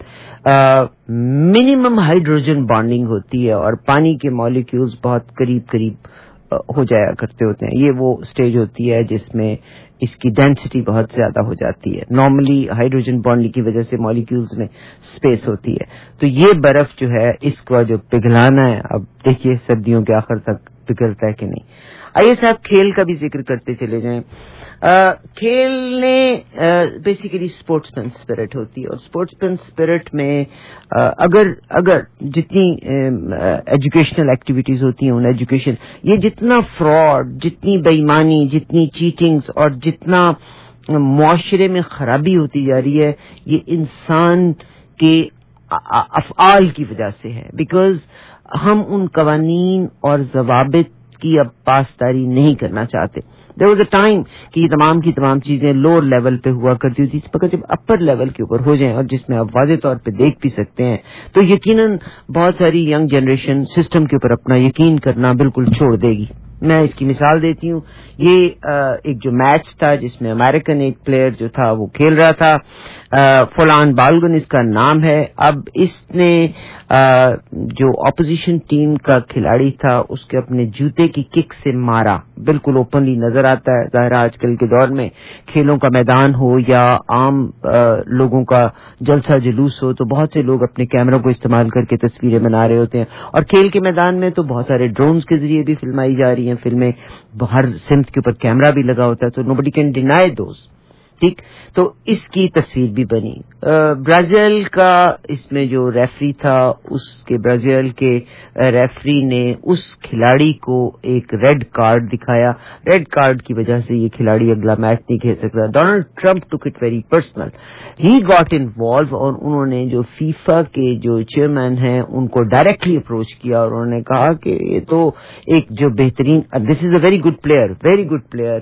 منیمم ہائیڈروجن بانڈنگ ہوتی ہے اور پانی کے مالیکیولز بہت قریب قریب ہو جایا کرتے ہوتے ہیں. یہ وہ اسٹیج ہوتی ہے جس میں اس کی ڈینسٹی بہت زیادہ ہو جاتی ہے. نارملی ہائیڈروجن بانڈنگ کی وجہ سے مالیکیولز میں اسپیس ہوتی ہے. تو یہ برف جو ہے اس کا جو پگھلانا ہے, اب دیکھیے سردیوں کے آخر تک پگھلتا ہے کہ نہیں. آئیے صاحب کھیل کا بھی ذکر کرتے چلے جائیں. کھیل نے بیسیکلی اسپورٹس مین اسپرٹ ہوتی ہے اور اسپورٹس مین اسپرٹ میں اگر اگر جتنی ایجوکیشنل ایکٹیویٹیز ہوتی ہیں ان ایجوکیشن یہ جتنا فراڈ, جتنی بے ایمانی, جتنی چیٹنگز اور جتنا معاشرے میں خرابی ہوتی جا رہی ہے یہ انسان کے افعال کی وجہ سے ہے. بیکاز ہم ان قوانین اور ضوابط کی اب پاسداری نہیں کرنا چاہتے. دیر واز اے ٹائم کہ یہ تمام کی تمام چیزیں لوور لیول پہ ہوا کرتی تھی, مگر جب اپر لیول کے اوپر ہو جائیں اور جس میں آپ واضح طور پہ دیکھ بھی سکتے ہیں تو یقیناً بہت ساری ینگ جنریشن سسٹم کے اوپر اپنا یقین کرنا بالکل چھوڑ دے گی. میں اس کی مثال دیتی ہوں. یہ ایک جو میچ تھا جس میں امریکن ایک پلیئر جو تھا وہ کھیل رہا تھا, فلان بالگن اس کا نام ہے. اب اس نے جو اپوزیشن ٹیم کا کھلاڑی تھا اس کے اپنے جوتے کی کک سے مارا. بالکل اوپنلی نظر آتا ہے. ظاہر آج کل کے دور میں کھیلوں کا میدان ہو یا عام لوگوں کا جلسہ جلوس ہو تو بہت سے لوگ اپنے کیمروں کو استعمال کر کے تصویریں بنا رہے ہوتے ہیں, اور کھیل کے میدان میں تو بہت سارے ڈرونز کے ذریعے بھی فلمائی جا رہی ہیں فلمیں. ہر سمت کے اوپر کیمرہ بھی لگا ہوتا ہے تو نوبڈی کین ڈینائی دوز. ٹھیک, تو اس کی تصویر بھی بنی. برازیل کا اس میں جو ریفری تھا اس کے برازیل کے ریفری نے اس کھلاڑی کو ایک ریڈ کارڈ دکھایا. ریڈ کارڈ کی وجہ سے یہ کھلاڑی اگلا میچ نہیں کھیل سکتا. Donald Trump took it very personal. He got involved اور انہوں نے جو فیفا کے جو چیئرمین ہیں ان کو ڈائریکٹلی اپروچ کیا اور انہوں نے کہا کہ یہ تو ایک جو بہترین, this is a very good player, very good player.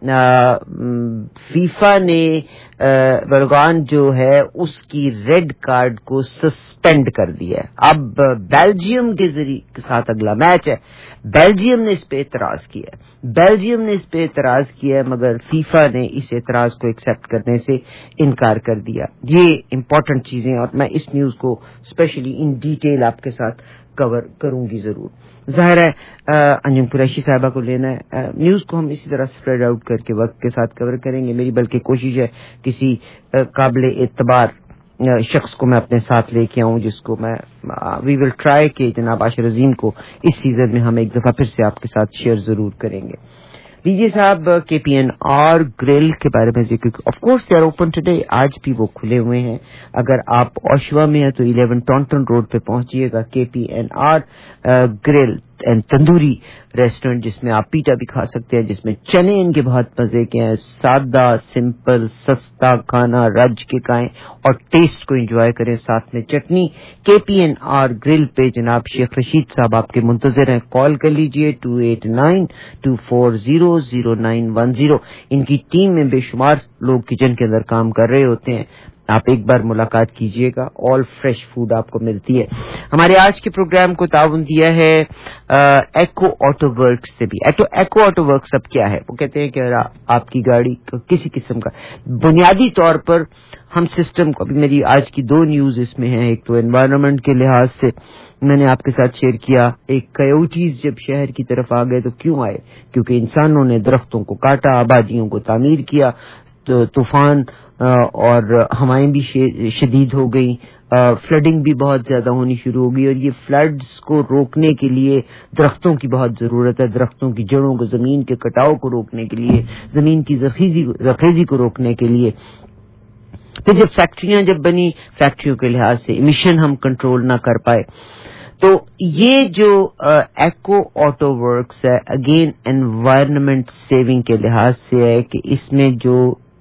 FIFA نے برگان جو ہے اس کی ریڈ کارڈ کو سسپینڈ کر دیا ہے. اب بیلجیم کے ذریعے کے ساتھ اگلا میچ ہے. بیلجیم نے اس پہ اعتراض کیا ہے بیلجیم نے اس پہ اعتراض کیا ہے مگر فیفا نے اس اعتراض کو ایکسپٹ کرنے سے انکار کر دیا. یہ امپورٹنٹ چیزیں اور میں اس نیوز کو اسپیشلی ان ڈیٹیل آپ کے ساتھ کور کروں گی ضرور. ظاہر ہے انجم قریشی صاحبہ کو لینا ہے. نیوز کو ہم اسی طرح اسپریڈ آؤٹ کر کے وقت کے ساتھ کور کریں گے. میری بلکہ کوشش ہے کسی قابل اعتبار شخص کو میں اپنے ساتھ لے کے آؤں جس کو میں وی ول ٹرائی کہ جناب عاشر عظیم کو اس سیزن میں ہم ایک دفعہ پھر سے آپ کے ساتھ شیئر ضرور کریں گے. لیجیے صاحب کے پی این آر گرل کے بارے میں ذکر. Of course they are open today, آج بھی وہ کھلے ہوئے ہیں. اگر آپ اوشوا میں ہیں تو الیون ٹونٹن روڈ پہ پہنچیے گا. K P N R grill and tandoori restaurant جس میں آپ پیٹا بھی کھا سکتے ہیں, جس میں چنے ان کے بہت مزے کے ہیں. سادہ سمپل سستا کھانا رج کے کھائیں اور ٹیسٹ کو انجوائے کریں, ساتھ میں چٹنی. کے پی این آر گرل پہ جناب شیخ رشید صاحب آپ کے منتظر ہیں. کال کر لیجئے two eight nine two four zero zero nine one zero. ان کی ٹیم میں بے شمار لوگ کچن کے اندر کام کر رہے ہوتے ہیں, آپ ایک بار ملاقات کیجئے گا. آل فریش فوڈ آپ کو ملتی ہے. ہمارے آج کے پروگرام کو تعاون دیا ہے ایکو آٹو ورکس سے بھی. ایکو آٹو ورکس اب کیا ہے, وہ کہتے ہیں کہ آپ کی گاڑی کسی قسم کا بنیادی طور پر ہم سسٹم کو, ابھی میری آج کی دو نیوز اس میں ہیں. ایک تو انوائرمنٹ کے لحاظ سے میں نے آپ کے ساتھ شیئر کیا, ایک کیوٹیز جب شہر کی طرف آ گئے تو کیوں آئے, کیونکہ انسانوں نے درختوں کو کاٹا, آبادیوں کو تعمیر کیا, تو طوفان اور ہوائیں بھی شدید ہو گئی, فلڈنگ بھی بہت زیادہ ہونی شروع ہو گئی, اور یہ فلڈز کو روکنے کے لیے درختوں کی بہت ضرورت ہے. درختوں کی جڑوں کو, زمین کے کٹاؤ کو روکنے کے لیے, زمین کی زرخیزی کو روکنے کے لیے. پھر جب فیکٹریاں جب بنی, فیکٹریوں کے لحاظ سے ایمیشن ہم کنٹرول نہ کر پائے, تو یہ جو ایکو آٹو ورکس ہے اگین انوائرمنٹ سیونگ کے لحاظ سے ہے کہ اس میں جو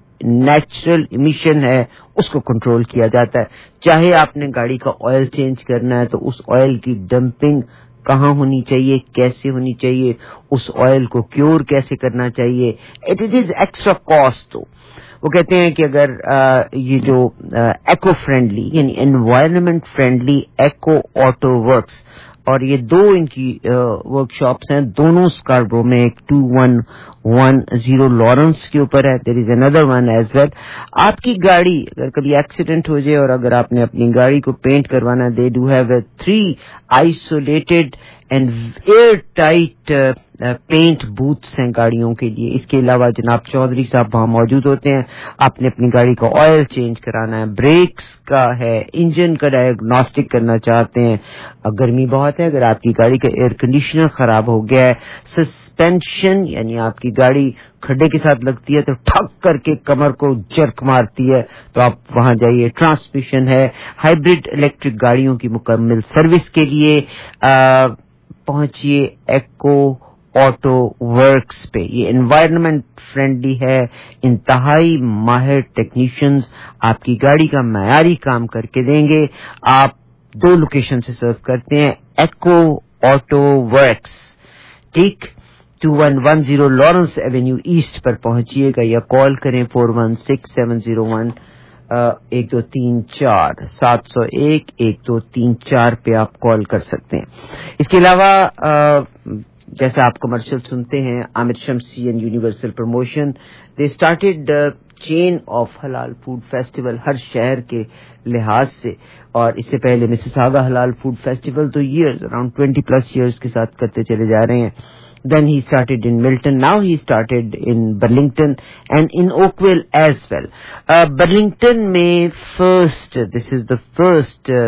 نیچرل ایمیشن ہے اس کو کنٹرول کیا جاتا ہے. چاہے آپ نے گاڑی کا آئل چینج کرنا ہے تو اس آئل کی ڈمپنگ کہاں ہونی چاہیے, کیسے ہونی چاہیے, اس آئل کو کیور کیسے کرنا چاہیے, اٹ از ایکسٹرا کاسٹ. تو وہ کہتے ہیں کہ اگر یہ جو ایکو فرینڈلی یعنی environment friendly eco auto works, اور یہ دو ان کی ورک شاپس ہیں, دونوں اسکاربرو میں, ایک two one one zero Lawrence کے اوپر ہے, there is another one as well. آپ کی گاڑی اگر کبھی ایکسیڈنٹ ہو جائے اور اگر آپ نے اپنی گاڑی کو پینٹ کروانا, they do have a three isolated and airtight paint booths ہیں گاڑیوں کے لیے. اس کے علاوہ جناب چودھری صاحب وہاں موجود ہوتے ہیں. آپ نے اپنی گاڑی کا آئل چینج کرانا ہے, بریکس کا ہے, انجن کا ڈائگنوسٹک کرنا چاہتے ہیں, گرمی بہت ہے, اگر آپ کی گاڑی کا ایئر کنڈیشنر خراب ہو گیا ہے, سسپینشن یعنی آپ کی گاڑی کھڈے کے ساتھ لگتی ہے تو ٹھک کر کے کمر کو جرک مارتی ہے, تو آپ وہاں جائیے. ٹرانسمیشن ہے, ہائبرڈ الیکٹرک گاڑیوں کی مکمل سروس کے لیے پہنچیے ایکو آٹو ورکس پہ. یہ انوائرمنٹ فرینڈلی ہے, انتہائی ماہر ٹیکنیشینز آپ کی گاڑی کا معیاری کام کر کے دیں گے. آپ دو لوکیشن سے سرو کرتے ہیں, ایکو آٹو ورکس, ٹھیک, two one one zero Lawrence avenue east پر پہنچیے گا, یا کال کریں four one six seven zero one ایک دو تین چار سات سو ایک ایک دو تین چار پہ آپ کال کر سکتے ہیں. اس کے علاوہ جیسا آپ کمرشل سنتے ہیں, Aamir Shamsi and universal promotion, they started chain of halal food festival ہر شہر کے لحاظ سے, اور اس سے پہلے مسیساگا حلال فوڈ فیسٹیول تو years around twenty plus years کے ساتھ کرتے چلے جا رہے ہیں. Then he started in Milton. Now he started in Burlington and in Oakville as well. Uh, Burlington may first, this is the first uh,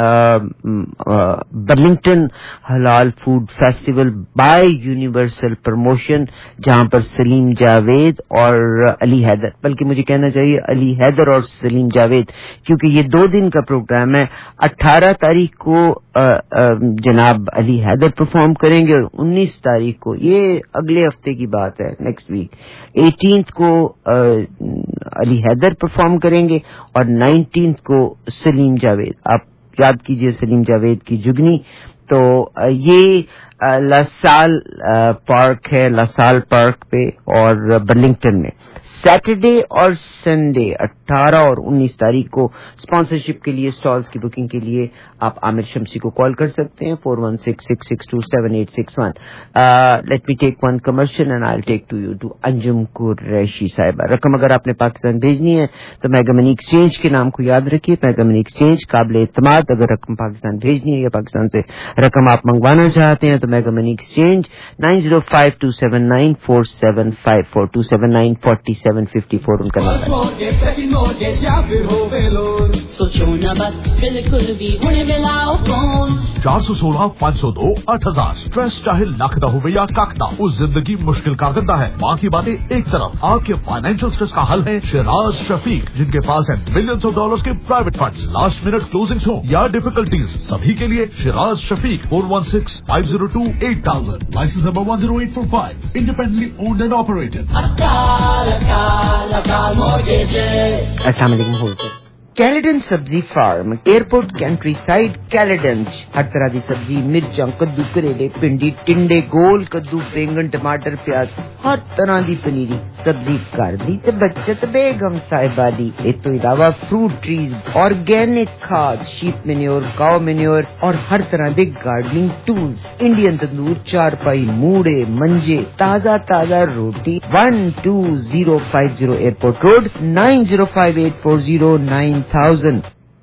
Burlington halal food festival by universal promotion, جہاں پر سلیم جاوید اور علی حیدر, بلکہ مجھے کہنا چاہیے علی حیدر اور سلیم جاوید, کیونکہ یہ دو دن کا پروگرام ہے. اٹھارہ تاریخ کو جناب علی حیدر پرفارم کریں گے, اور انیس تاریخ کو, یہ اگلے ہفتے کی بات ہے, نیکسٹ ویک, ایٹینتھ کو علی حیدر پرفارم کریں گے, اور نائنٹینتھ کو سلیم جاوید. آپ یاد کیجئے سلیم جاوید کی جگنی. تو یہ لاسال پارک ہے, لاسال پارک پہ اور برلنگٹن میں. سیٹرڈے اور سنڈے اٹھارہ اور انیس تاریخ کو اسپانسرشپ کے لیے, اسٹالز کی بکنگ کے لیے آپ عامر شمسی کو کال کر سکتے ہیں four one six six six two seven eight six one. Let me take one commercial and I take to you to Anjum Qureshi صاحبہ. رقم اگر آپ نے پاکستان بھیجنی ہے تو میگا منی ایکسچینج کے نام کو یاد رکھیے, میگا منی ایکسچینج قابل اعتماد. اگر رقم پاکستان بھیجنی ہے یا پاکستان سے رقم آپ منگوانا چاہتے ہیں تو mega money exchange nine zero five two seven nine four seven five four two seven nine forty seven fifty four ان کا نام ہے. सोचो न बस बिल्कुल भी हुणे मिलाओ फोन चार सौ सोलह पाँच सौ दो आठ हजार स्ट्रेस चाहे लख दा होवे या कख दा, उस जिंदगी मुश्किल कर देता है। बाकी बातें एक तरफ, आपके फाइनेंशियल स्ट्रेस का हल है शिराज शफीक, जिनके पास है मिलियंस ऑफ डॉलर्स के private funds, last minute closings हो या डिफिकल्टीज, सभी के लिए Shiraz Shafiq four one six five zero two eight thousand, license number one zero eight four five, independently owned and operated. अस्सलाम वालेकुम। कैलेडन सब्जी farm, airport countryside Caledon, हर तरह की सब्जी, मिर्चा, कद्दू, करेले, भिंडी, टिंडे, गोल कद्दू, बैंगन, टमाटर, प्याज, हर तरह की पनीरी सब्जी कर दी ते बचत बेगम साहिबा दी। इस तो इलावा फ्रूट ट्रीज, ऑर्गेनिक खाद, शीप मेन्योर, काउ मेन्योर और हर तरह के गार्डनिंग टूल्स, इंडियन तंदूर, चारपाई, मूड़े, मंजे, ताजा ताजा रोटी। One two zero five zero airport road, nine zero five eight four zero nine thousand.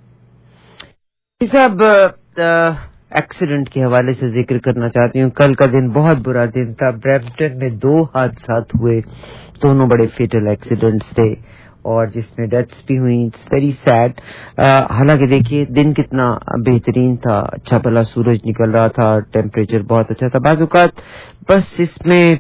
सब एक्सीडेंट के हवाले से जिक्र करना चाहती हूँ। कल का दिन बहुत बुरा दिन था। ब्रैम्पटन में दो हादसा हुए, दोनों बड़े फेटल एक्सीडेंट्स थे और जिसमें डेथ्स भी हुई। It's very sad. हालांकि देखिए दिन कितना बेहतरीन था, अच्छा भला सूरज निकल रहा था, टेम्परेचर बहुत अच्छा था। बाज़ औक़ात बस इसमें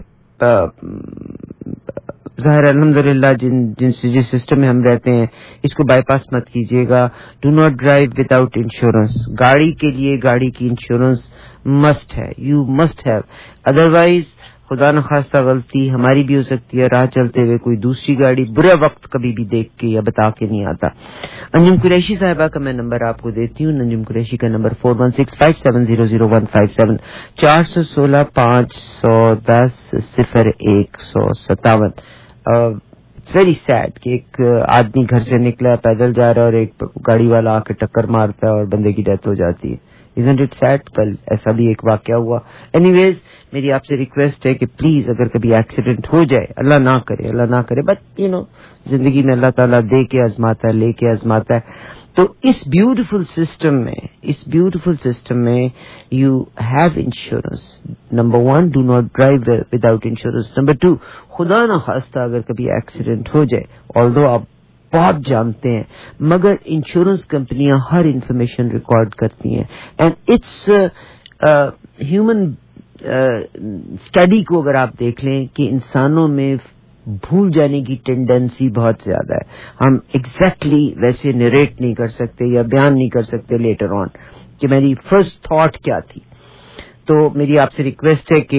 ज़ाहिर अल्हम्दुलिल्लाह जिन जिन जिस सिस्टम में हम रहते हैं इसको बाईपास मत कीजिएगा। Do not drive without insurance. गाड़ी के लिए गाड़ी की इंश्योरेंस मस्ट है, यू मस्ट हैव, अदरवाइज खुदा न खास्ता गलती हमारी भी हो सकती है। राह चलते हुए कोई दूसरी गाड़ी बुरा वक्त कभी भी देख के या बता के नहीं आता। अंजुम कुरैशी साहिबा का मैं नंबर आपको देती हूँ। अंजुम कुरैशी का number four one six five seven zero zero one five seven, चार सौ सोलह पाँच सौ दस सिफर एक सौ सत्तावन। इट्स वेरी सैड कि एक आदमी घर से निकला, पैदल जा रहा है और एक गाड़ी वाला आके टक्कर मारता है और बंदे की डेथ हो जाती है। Isn't it sad? कल ऐसा भी एक वाकया हुआ। एनीवेज मेरी आपसे रिक्वेस्ट है कि प्लीज अगर कभी एक्सीडेंट हो जाए, अल्लाह ना करे, अल्लाह ना करे, बट यू नो जिंदगी में अल्लाह ताला दे के आजमाता है, लेके आजमाता है। तो इस ब्यूटीफुल सिस्टम में इस ब्यूटीफुल सिस्टम में you have insurance. Number one, do not drive without insurance. Number two, खुदा ना खास्ता अगर कभी एक्सीडेंट हो जाए, ऑल्दो आप बहुत जानते हैं मगर इंश्योरेंस कंपनियां हर इंफॉर्मेशन रिकॉर्ड करती हैं। एंड इट्स ह्यूमन स्टडी को अगर आप देख लें कि इंसानों में भूल जाने की टेंडेंसी बहुत ज्यादा है। हम एग्जैक्टली exactly वैसे नरेट नहीं कर सकते या बयान नहीं कर सकते लेटर ऑन कि मेरी फर्स्ट थॉट क्या थी। तो मेरी आपसे रिक्वेस्ट है कि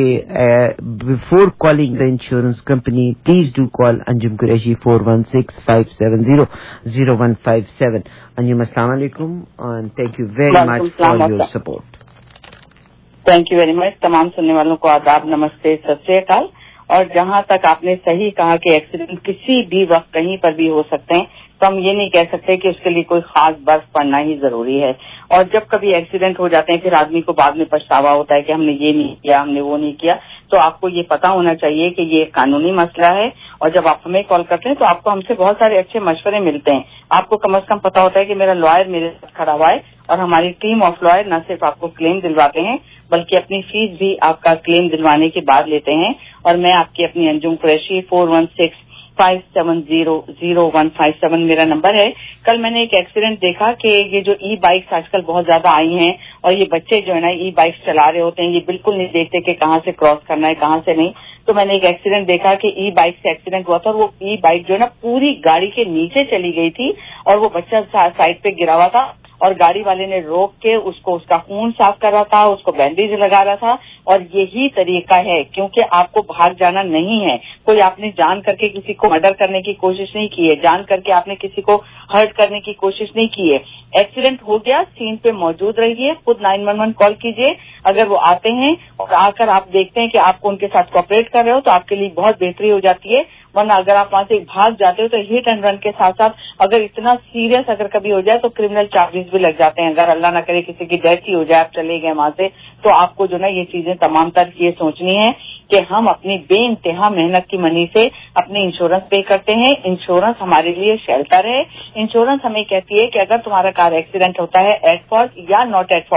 before calling the insurance company please do call Anjum Qureshi four one six five seven zero zero one five seven. Anjum अस्सलाम वालेकुम and thank you very much for your support. Thank you very much. तमाम सुनने वालों को आदाब, नमस्ते, सत श्री अकाल। और जहां तक आपने सही कहा कि एक्सीडेंट किसी भी वक्त कहीं पर भी हो सकते हैं, तो हम ये नहीं कह सकते कि उसके लिए कोई खास बर्फ पड़ना ही जरूरी है। और जब कभी एक्सीडेंट हो जाते हैं फिर आदमी को बाद में पछतावा होता है कि हमने ये नहीं किया, हमने वो नहीं किया। तो आपको ये पता होना चाहिए कि ये कानूनी मसला है और जब आप हमें कॉल करते हैं तो आपको हमसे बहुत सारे अच्छे मशवरे मिलते हैं। आपको कम से कम पता होता है कि मेरा लॉयर मेरे साथ खड़ा हुआ है और हमारी टीम ऑफ लॉयर न सिर्फ आपको क्लेम दिलवाते हैं बल्कि अपनी फीस भी आपका क्लेम दिलवाने के बाद लेते हैं। और मैं आपकी अपनी Anjum Qureshi four one six five seven zero zero one five seven मेरा नंबर है। कल मैंने एक एक्सीडेंट देखा कि ये जो ई बाइक्स आजकल बहुत ज्यादा आई हैं और ये बच्चे जो है ना ई बाइक्स चला रहे होते हैं, ये बिल्कुल नहीं देखते कि कहाँ से क्रॉस करना है कहाँ से नहीं। तो मैंने एक एक्सीडेंट देखा कि ई बाइक से एक्सीडेंट हुआ था और वो ई बाइक जो है ना पूरी गाड़ी के नीचे चली गई थी और वो बच्चा साइड पे गिरा हुआ था और गाड़ी वाले ने रोक के उसको उसका खून साफ कर रहा था, उसको बैंडेज लगा रहा था। और यही तरीका है, क्योंकि आपको भाग जाना नहीं है। कोई आपने जान करके किसी को मर्डर करने की कोशिश नहीं की है, जान करके आपने किसी को हर्ट करने की कोशिश नहीं की है। एक्सीडेंट हो गया, सीन पे मौजूद रहिए, खुद नाइन वन वन कॉल कीजिए। अगर वो आते हैं और आकर आप देखते हैं कि आपको उनके साथ कोऑपरेट कर रहे हो तो आपके लिए बहुत बेहतरी हो जाती है। वरना अगर आप वहां से भाग जाते हो तो हिट एंड रन के साथ साथ अगर इतना सीरियस अगर कभी हो जाए तो क्रिमिनल चार्जेस भी लग जाते हैं। अगर अल्लाह ना करे किसी की डेथ ही हो जाए, आप चले गए वहां से, तो आपको जो ना ये चीजें तमाम तर ये सोचनी है कि हम अपनी बेइंतहा मेहनत की मनी से अपने इंश्योरेंस पे करते हैं। इंश्योरेंस हमारे लिए शेल्टर है। इंश्योरेंस हमें कहती है कि अगर तुम्हारा कार एक्सीडेंट होता है एट फॉल्ट या नॉट एट फॉल्ट,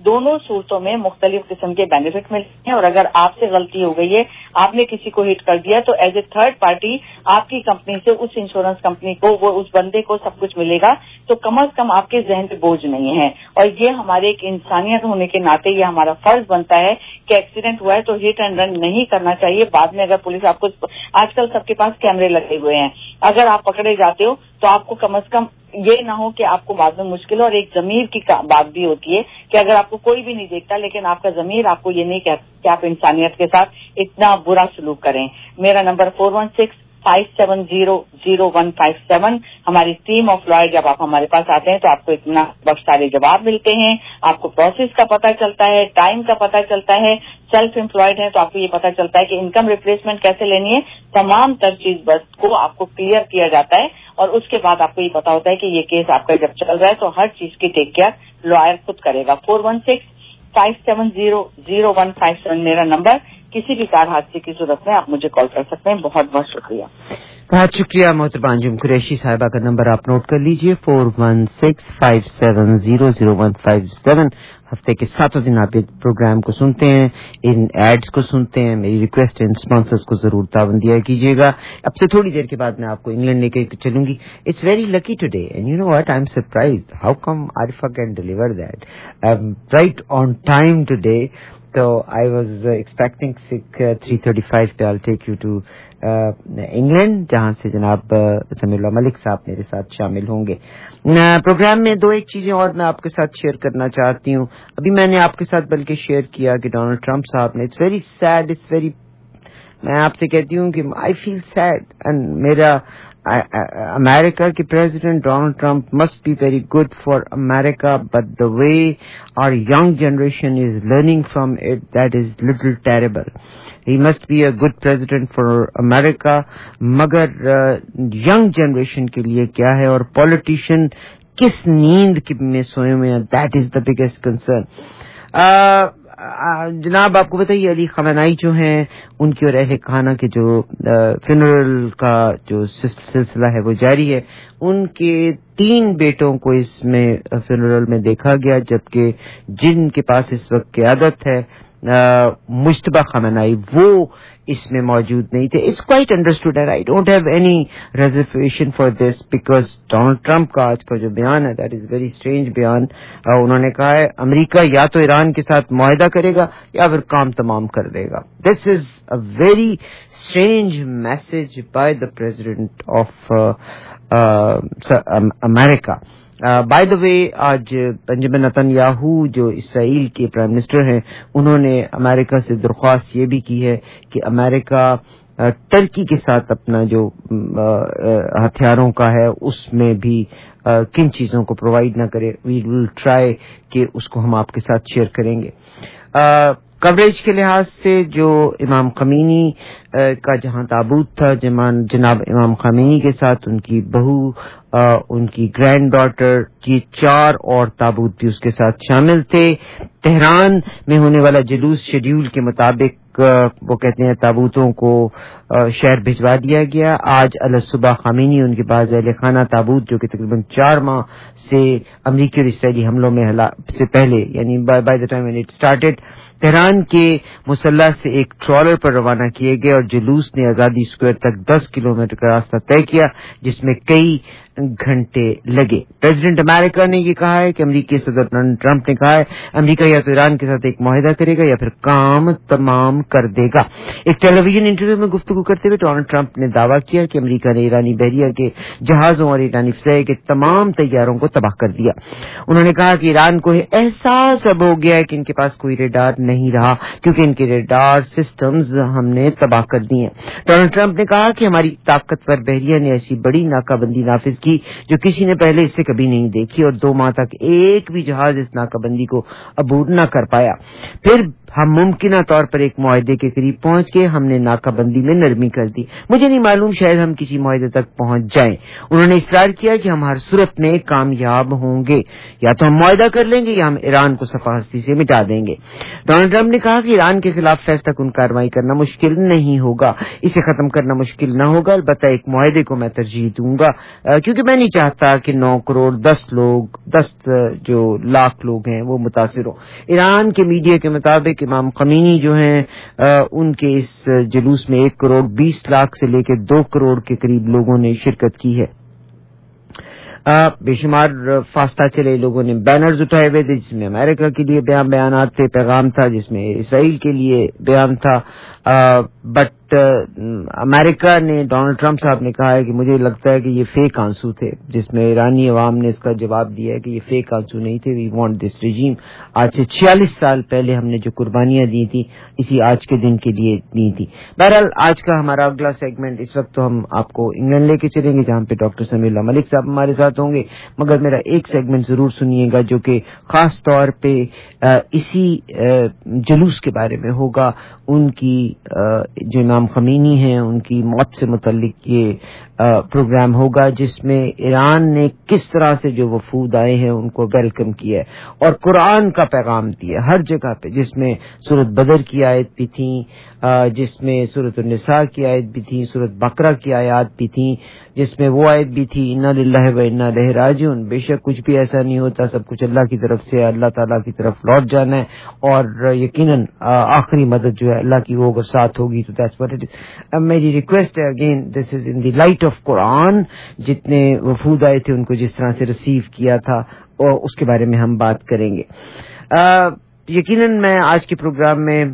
दोनों सूरतों में मुख्तलिफ किस्म के बेनिफिट मिलते हैं। और अगर आपसे गलती हो गई है, आपने किसी को हिट कर दिया, तो एज ए थर्ड पार्टी आपकी कंपनी से उस इंश्योरेंस कंपनी को, वो उस बंदे को सब कुछ मिलेगा। तो कम अज कम आपके जहन पे बोझ नहीं है। और ये हमारे एक इंसानियत होने के नाते ये हमारा फर्ज बनता है कि एक्सीडेंट हुआ है तो हिट एंड रन नहीं करना चाहिए। बाद में अगर पुलिस आपको, आजकल सबके पास कैमरे लगे हुए हैं, अगर आप पकड़े जाते हो तो आपको कम अज कम ये ना हो कि आपको बाद में मुश्किल हो। और एक जमीर की बात भी होती है कि अगर आपको कोई भी नहीं देखता लेकिन आपका जमीर आपको ये नहीं कहता कि आप इंसानियत के साथ इतना बुरा सलूक करें। मेरा number four one six five seven zero zero one five seven. हमारी टीम ऑफ लॉयर, जब आप हमारे पास आते हैं तो आपको इतना बहुत सारे जवाब मिलते हैं, आपको प्रोसेस का पता चलता है, टाइम का पता चलता है। सेल्फ एम्प्लॉयड है तो आपको ये पता चलता है कि इनकम रिप्लेसमेंट कैसे लेनी है। तमाम तर चीज बस को आपको क्लियर किया जाता है और उसके बाद आपको ये पता होता है कि ये केस आपका जब चल रहा है तो हर चीज की टेक केयर लॉयर खुद करेगा। Four one six five seven zero zero one five seven मेरा नंबर। किसी भी कार हादसे की सूरत में आप मुझे कॉल कर सकते हैं। बहुत बहुत शुक्रिया। बहुत शुक्रिया मोहतरमा अंजुम कुरैशी साहिबा का नंबर आप नोट कर लीजिए, four one six five seven zero zero one five seven. हफ्ते के सातों दिन आप इस प्रोग्राम को सुनते हैं, इन एड्स को सुनते हैं। मेरी रिक्वेस्ट है इन स्पॉन्सर्स को जरूर तावन दिया कीजिएगा। अब से थोड़ी देर के बाद मैं आपको इंग्लैंड लेके चलूंगी। It's very lucky today and you know what, I am surprised how come Arifa can deliver that right on time today. So I was uh, expecting uh, three thirty-five पे I'll take you to uh, England, जहाँ से जनाब uh, Samiullah Malik साहब मेरे साथ शामिल होंगे। Programme में दो एक चीजें और मैं आपके साथ शेयर करना चाहती हूँ। अभी मैंने आपके साथ बल्कि शेयर किया कि डोनाल्ड ट्रंप साहब ने, it's very sad, it's very, मैं आपसे कहती हूँ कि आई फील सैड एंड मेरा अमेरिका के president Donald Trump must be very good for America, but the way our young generation is learning from it, that is little terrible. He must be a good president for America, मगर young uh, generation के लिए क्या है और politician किस नींद के में सोए हुए हैं, that is the biggest concern. जनाब आपको बताइए अली खamenei जो हैं उनकी और अहले खाना के जो फ्यूनरल का जो सिलसिला है वो जारी है। उनके तीन बेटों को इसमें फ्यूनरल में देखा गया, जबकि जिनके पास इस वक्त क़यादत है मुश्तबा खamenei वो इसमें मौजूद नहीं थे। It's quite understood and I don't have any reservation for this because Donald Trump का आज का जो बयान है दैट इज वेरी स्ट्रेंज बयान। उन्होंने कहा है अमेरिका या तो ईरान के साथ मुआहदा करेगा या फिर काम तमाम कर देगा। This is a very strange message by the president of America. By the way आज बेंजामिन नेतन्याहू जो इसराइल के प्राइम मिनिस्टर हैं उन्होंने अमेरिका से दरख्वास्त ये भी की है कि अमेरिका टर्की के साथ अपना जो हथियारों का है उसमें भी किन चीजों को प्रोवाइड ना करे। वी विल ट्राई कि उसको हम आपके साथ शेयर करेंगे। कवरेज के लिहाज से जो इमाम खमीनी का जहां ताबूत था, जनाब इमाम खमीनी के साथ उनकी बहू, उनकी ग्रैंड डॉटर की चार और ताबूत भी उसके साथ शामिल थे। तेहरान में होने वाला जुलूस शेड्यूल के मुताबिक वो कहते हैं ताबूतों को शहर भिजवा दिया गया। आज अल सुबह खमीनी उनके पास अहले खाना ताबूत जो कि तकरीबन चार माह से अमरीकी और इसराइली हमलों में हला से पहले यानी by the time when it started Tehran के मुसल्ला से एक ट्रॉलर पर रवाना किए गए और जुलूस ने आजादी स्क्वायर तक दस किलोमीटर का रास्ता तय किया जिसमें कई घंटे लगे। प्रेसिडेंट अमेरिका ने ये कहा है कि अमरीकी सदर डोनाल्ड ट्रंप ने कहा है अमरीका या तो ईरान के साथ एक मुआहदा करेगा या फिर काम तमाम कर देगा। एक टेलीविजन इंटरव्यू में गुफ्तगू करते हुए डोनाल्ड ट्रंप ने दावा किया कि अमरीका ने ईरानी बहरिया के जहाजों और ईरानी फ्लाई के तमाम तैयारों को तबाह कर दिया। उन्होंने कहा कि ईरान को एहसास अब हो गया है कि इनके पास कोई रेडार नहीं रहा क्योंकि इनके रेडार सिस्टम्स हमने तबाह कर दिए। डोनाल्ड ट्रंप ने कहा कि हमारी ताकतवर बहरिया ने ऐसी बड़ी नाकाबंदी नाफिज की जो किसी ने पहले इससे कभी नहीं देखी और दो माह तक एक भी जहाज इस नाकाबंदी को अबूर न कर पाया। फिर ہم ممکنہ طور پر ایک معاہدے کے قریب پہنچ کے ہم نے ناکہ بندی میں نرمی کر دی. مجھے نہیں معلوم شاید ہم کسی معاہدے تک پہنچ جائیں. انہوں نے اصرار کیا کہ ہم ہر صورت میں کامیاب ہوں گے, یا تو ہم معاہدہ کر لیں گے یا ہم ایران کو صفحہ ہستی سے مٹا دیں گے. ڈونلڈ ٹرمپ نے کہا کہ ایران کے خلاف فیصلہ کن کارروائی کرنا مشکل نہیں ہوگا, اسے ختم کرنا مشکل نہ ہوگا, البتہ ایک معاہدے کو میں ترجیح دوں گا کیونکہ میں نہیں چاہتا کہ نو کروڑ دس لوگ دس جو لاکھ لوگ ہیں وہ متاثر ہوں. ایران کے میڈیا کے مطابق امام خمینی جو ہیں ان کے اس جلوس میں ایک کروڑ بیس لاکھ سے لے کے دو کروڑ کے قریب لوگوں نے شرکت کی ہے. بے شمار فاستہ چلے لوگوں نے بینرز اٹھائے ہوئے تھے جس میں امریکہ کے لیے بیان بیانات تھے, پیغام تھا, جس میں اسرائیل کے لیے بیان تھا. بٹ امریکہ نے ڈونلڈ ٹرمپ صاحب نے کہا ہے کہ مجھے لگتا ہے کہ یہ فیک آنسو تھے, جس میں ایرانی عوام نے اس کا جواب دیا ہے کہ یہ فیک آنسو نہیں تھے. We want this regime. آج سے چھیالیس سال پہلے ہم نے جو قربانیاں دی تھی اسی آج کے دن کے لیے دی تھی. بہرحال آج کا ہمارا اگلا سیگمنٹ, اس وقت تو ہم آپ کو انگلینڈ لے کے چلیں گے جہاں پہ ڈاکٹر سمیع اللہ ملک صاحب ہمارے ساتھ ہوں گے, مگر میرا ایک سیگمنٹ ضرور سنیے گا جو کہ خاص طور پہ اسی جلوس کے بارے میں ہوگا. ان کی جو امام خمینی ہیں ان کی موت سے متعلق یہ پروگرام ہوگا, جس میں ایران نے کس طرح سے جو وفود آئے ہیں ان کو ویلکم کیا ہے اور قرآن کا پیغام دیا ہر جگہ پہ, جس میں سورۃ بدر کی آیت بھی تھیں, جس میں سورۃ النساء کی آیت بھی تھی, سورۃ بقرہ کی آیات بھی تھیں, جس میں وہ آیت بھی تھی انا للہ و انا الیہ راجعون, بے شک کچھ بھی ایسا نہیں ہوتا, سب کچھ اللہ کی طرف سے, اللہ تعالیٰ کی طرف لوٹ جانا ہے, اور یقیناً آخری مدد جو ہے اللہ کی وہ اگر ساتھ ہوگی تو دیٹس واٹ اٹ از. میری ریکویسٹ ہے again, this is in the light of Quran, جتنے وفود آئے تھے ان کو جس طرح سے ریسیو کیا تھا اور اس کے بارے میں ہم بات کریں گے. یقیناً میں آج کے پروگرام میں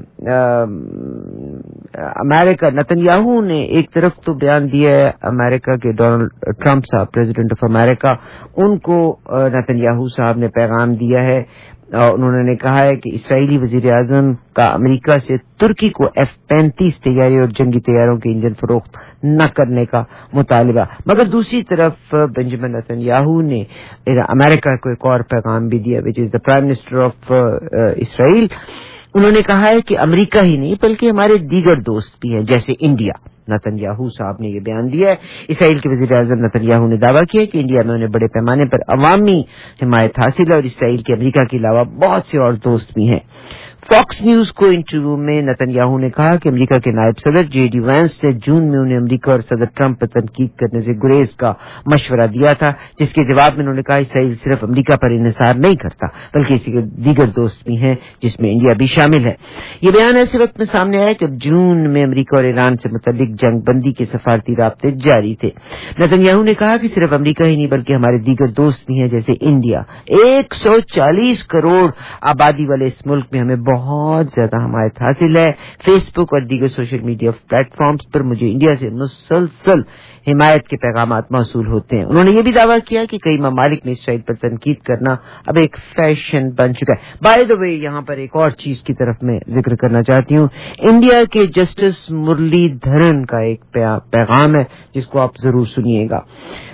امریکہ نتنیاہو نے ایک طرف تو بیان دیا ہے, امریکہ کے ڈونلڈ ٹرمپ صاحب پریزیڈنٹ آف امریکہ, ان کو نتنیاہو صاحب نے پیغام دیا ہے. انہوں نے کہا ہے کہ اسرائیلی وزیر اعظم کا امریکہ سے ترکی کو ایف پینتیس طیارے اور جنگی طیاروں کے انجن فروخت نہ کرنے کا مطالبہ. مگر دوسری طرف بنجامن نتنیاہو نے امریکہ کو ایک اور پیغام بھی دیا, which is the prime minister of Israel. انہوں نے کہا ہے کہ امریکہ ہی نہیں بلکہ ہمارے دیگر دوست بھی ہیں جیسے انڈیا. نتنیاہو صاحب نے یہ بیان دیا ہے. اسرائیل کے وزیر اعظم نتنیاہو نے دعویٰ کیا کہ انڈیا میں انہیں بڑے پیمانے پر عوامی حمایت حاصل ہے اور اسرائیل کے امریکہ کے علاوہ بہت سے اور دوست بھی ہیں. فاکس نیوز کو انٹرویو میں نتنیاہو نے کہا کہ امریکہ کے نائب صدر جے ڈی وینس نے جون میں انہیں امریکہ اور صدر ٹرمپ پر تنقید کرنے سے گریز کا مشورہ دیا تھا, جس کے جواب میں انہوں نے کہا اسرائیل صرف امریکہ پر انحصار نہیں کرتا بلکہ اسی کے دیگر دوست بھی ہیں جس میں انڈیا بھی شامل ہے. یہ بیان ایسے وقت میں سامنے آیا جب جون میں امریکہ اور ایران سے متعلق جنگ بندی کے سفارتی رابطے جاری تھے. نتنیاہو نے کہا کہ صرف امریکہ ہی نہیں بلکہ ہمارے دیگر دوست بھی ہیں جیسے انڈیا. ایک سو چالیس کروڑ آبادی والے اس ملک میں ہمیں بہت زیادہ حمایت حاصل ہے. فیس بک اور دیگر سوشل میڈیا پلیٹ فارمز پر مجھے انڈیا سے مسلسل حمایت کے پیغامات موصول ہوتے ہیں. انہوں نے یہ بھی دعویٰ کیا کہ کئی ممالک میں اسرائیل پر تنقید کرنا اب ایک فیشن بن چکا ہے. بائی دا وے یہاں پر ایک اور چیز کی طرف میں ذکر کرنا چاہتی ہوں. انڈیا کے جسٹس مرلی دھرن کا ایک پیغام ہے جس کو آپ ضرور سنیے گا.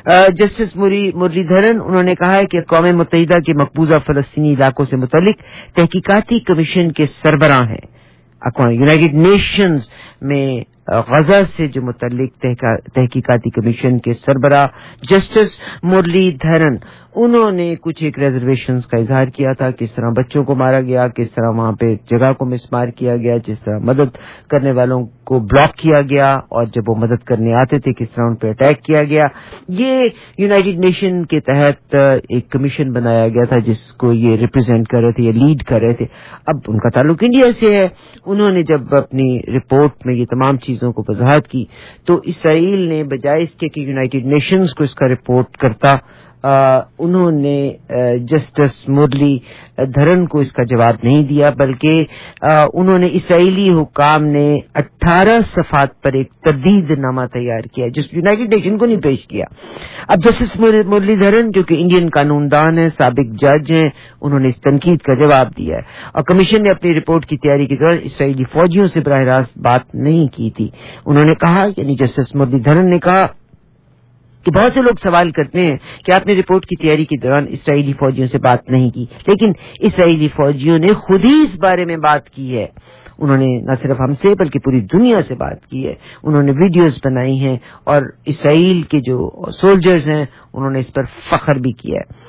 جسٹس مرلی دھرن انہوں نے کہا ہے کہ اقوام متحدہ کے مقبوضہ فلسطینی علاقوں سے متعلق تحقیقاتی کمیشن کے سربراہ ہیں. یونائیٹڈ نیشنز میں غزہ سے جو متعلق تحقیقاتی کمیشن کے سربراہ جسٹس مرلی دھرن, انہوں نے کچھ ایک ریزرویشنز کا اظہار کیا تھا, کس طرح بچوں کو مارا گیا, کس طرح وہاں پہ جگہ کو مسمار کیا گیا, جس طرح مدد کرنے والوں کو بلاک کیا گیا اور جب وہ مدد کرنے آتے تھے کس طرح ان پہ اٹیک کیا گیا. یہ یونائیٹڈ نیشن کے تحت ایک کمیشن بنایا گیا تھا جس کو یہ ریپرزینٹ کر رہے تھے, یہ لیڈ کر رہے تھے. اب ان کا تعلق انڈیا سے ہے. انہوں نے جب اپنی رپورٹ میں یہ تمام چیزوں کو وضاحت کی تو اسرائیل نے بجائے اس کے کہ یونائیٹڈ نیشنز کو اس کا رپورٹ کرتا, آ, انہوں نے جسٹس مرلی دھرن کو اس کا جواب نہیں دیا بلکہ آ, انہوں نے اسرائیلی حکام نے اٹھارہ صفحات پر ایک تردید نامہ تیار کیا جس یونائیٹڈ نیشن کو نہیں پیش کیا. اب جسٹس مرلی دھرن جو کہ انڈین قانون دان ہیں, سابق جج ہیں, انہوں نے اس تنقید کا جواب دیا ہے اور کمیشن نے اپنی رپورٹ کی تیاری کے دوران اسرائیلی فوجیوں سے براہ راست بات نہیں کی تھی. انہوں نے کہا یعنی جسٹس مرلی دھرن نے کہا کہ بہت سے لوگ سوال کرتے ہیں کہ آپ نے رپورٹ کی تیاری کے دوران اسرائیلی فوجیوں سے بات نہیں کی، لیکن اسرائیلی فوجیوں نے خود ہی اس بارے میں بات کی ہے. انہوں نے نہ صرف ہم سے بلکہ پوری دنیا سے بات کی ہے. انہوں نے ویڈیوز بنائی ہیں اور اسرائیل کے جو سولجرز ہیں انہوں نے اس پر فخر بھی کیا ہے.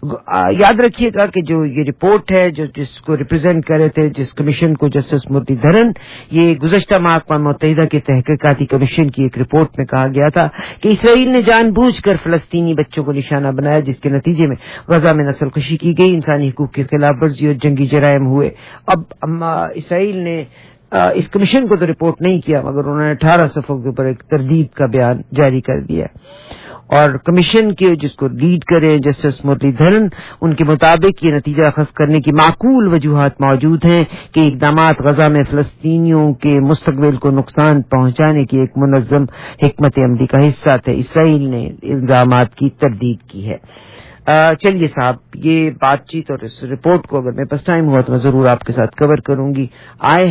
یاد رکھیے گا کہ جو یہ رپورٹ ہے جو جس کو ریپرزینٹ کر رہے تھے جس کمیشن کو جسٹس مرلی دھرن، یہ گزشتہ ماہ اقوام متحدہ کے تحقیقاتی کمیشن کی ایک رپورٹ میں کہا گیا تھا کہ اسرائیل نے جان بوجھ کر فلسطینی بچوں کو نشانہ بنایا، جس کے نتیجے میں غزہ میں نسل کشی کی گئی، انسانی حقوق کی خلاف ورزی اور جنگی جرائم ہوئے. اب اسرائیل نے اس کمیشن کو تو رپورٹ نہیں کیا مگر انہوں نے اٹھارہ صفحوں کے اوپر ایک تردید کا بیان جاری کر دیا. اور کمیشن کے جس کو لیڈ کریں جسٹس مرلی دھرن، ان کے مطابق یہ نتیجہ اخذ کرنے کی معقول وجوہات موجود ہیں کہ اقدامات غزہ میں فلسطینیوں کے مستقبل کو نقصان پہنچانے کی ایک منظم حکمت عملی کا حصہ تھے. اسرائیل نے الزامات کی تردید کی ہے. چلیے صاحب، یہ بات چیت اور اس رپورٹ کو اگر میرے پاس ٹائم ہوا تو میں ضرور آپ کے ساتھ کور کروں گی. I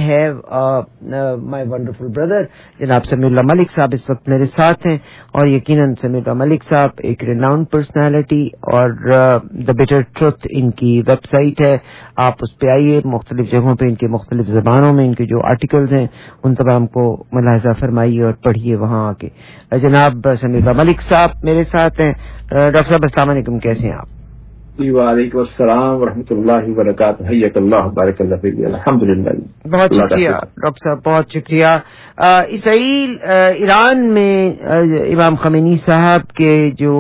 have my wonderful brother جناب سمیع اللہ ملک صاحب اس وقت میرے ساتھ ہیں، اور یقیناً سمیع اللہ ملک صاحب ایک ریناؤنڈ پرسنالٹی، اور دا بیٹر ٹروتھ ان کی ویب سائٹ ہے، آپ اس پہ آئیے، مختلف جگہوں پہ ان کے مختلف زبانوں میں ان کے جو آرٹیکلز ہیں ان تمام کو ملاحظہ فرمائیے اور پڑھیے وہاں آ کے. جناب سمیع اللہ ملک صاحب میرے ساتھ ہیں. ڈاکٹر صاحب السلام علیکم، کیسے ہیں آپ؟ جی وعلیکم السلام ورحمۃ اللہ وبرکاتہ. حیاک اللہ بارک اللہ فیک. الحمدللہ. بہت شکریہ ڈاکٹر صاحب، بہت شکریہ. اسرائیل ایران میں امام خمینی صاحب کے جو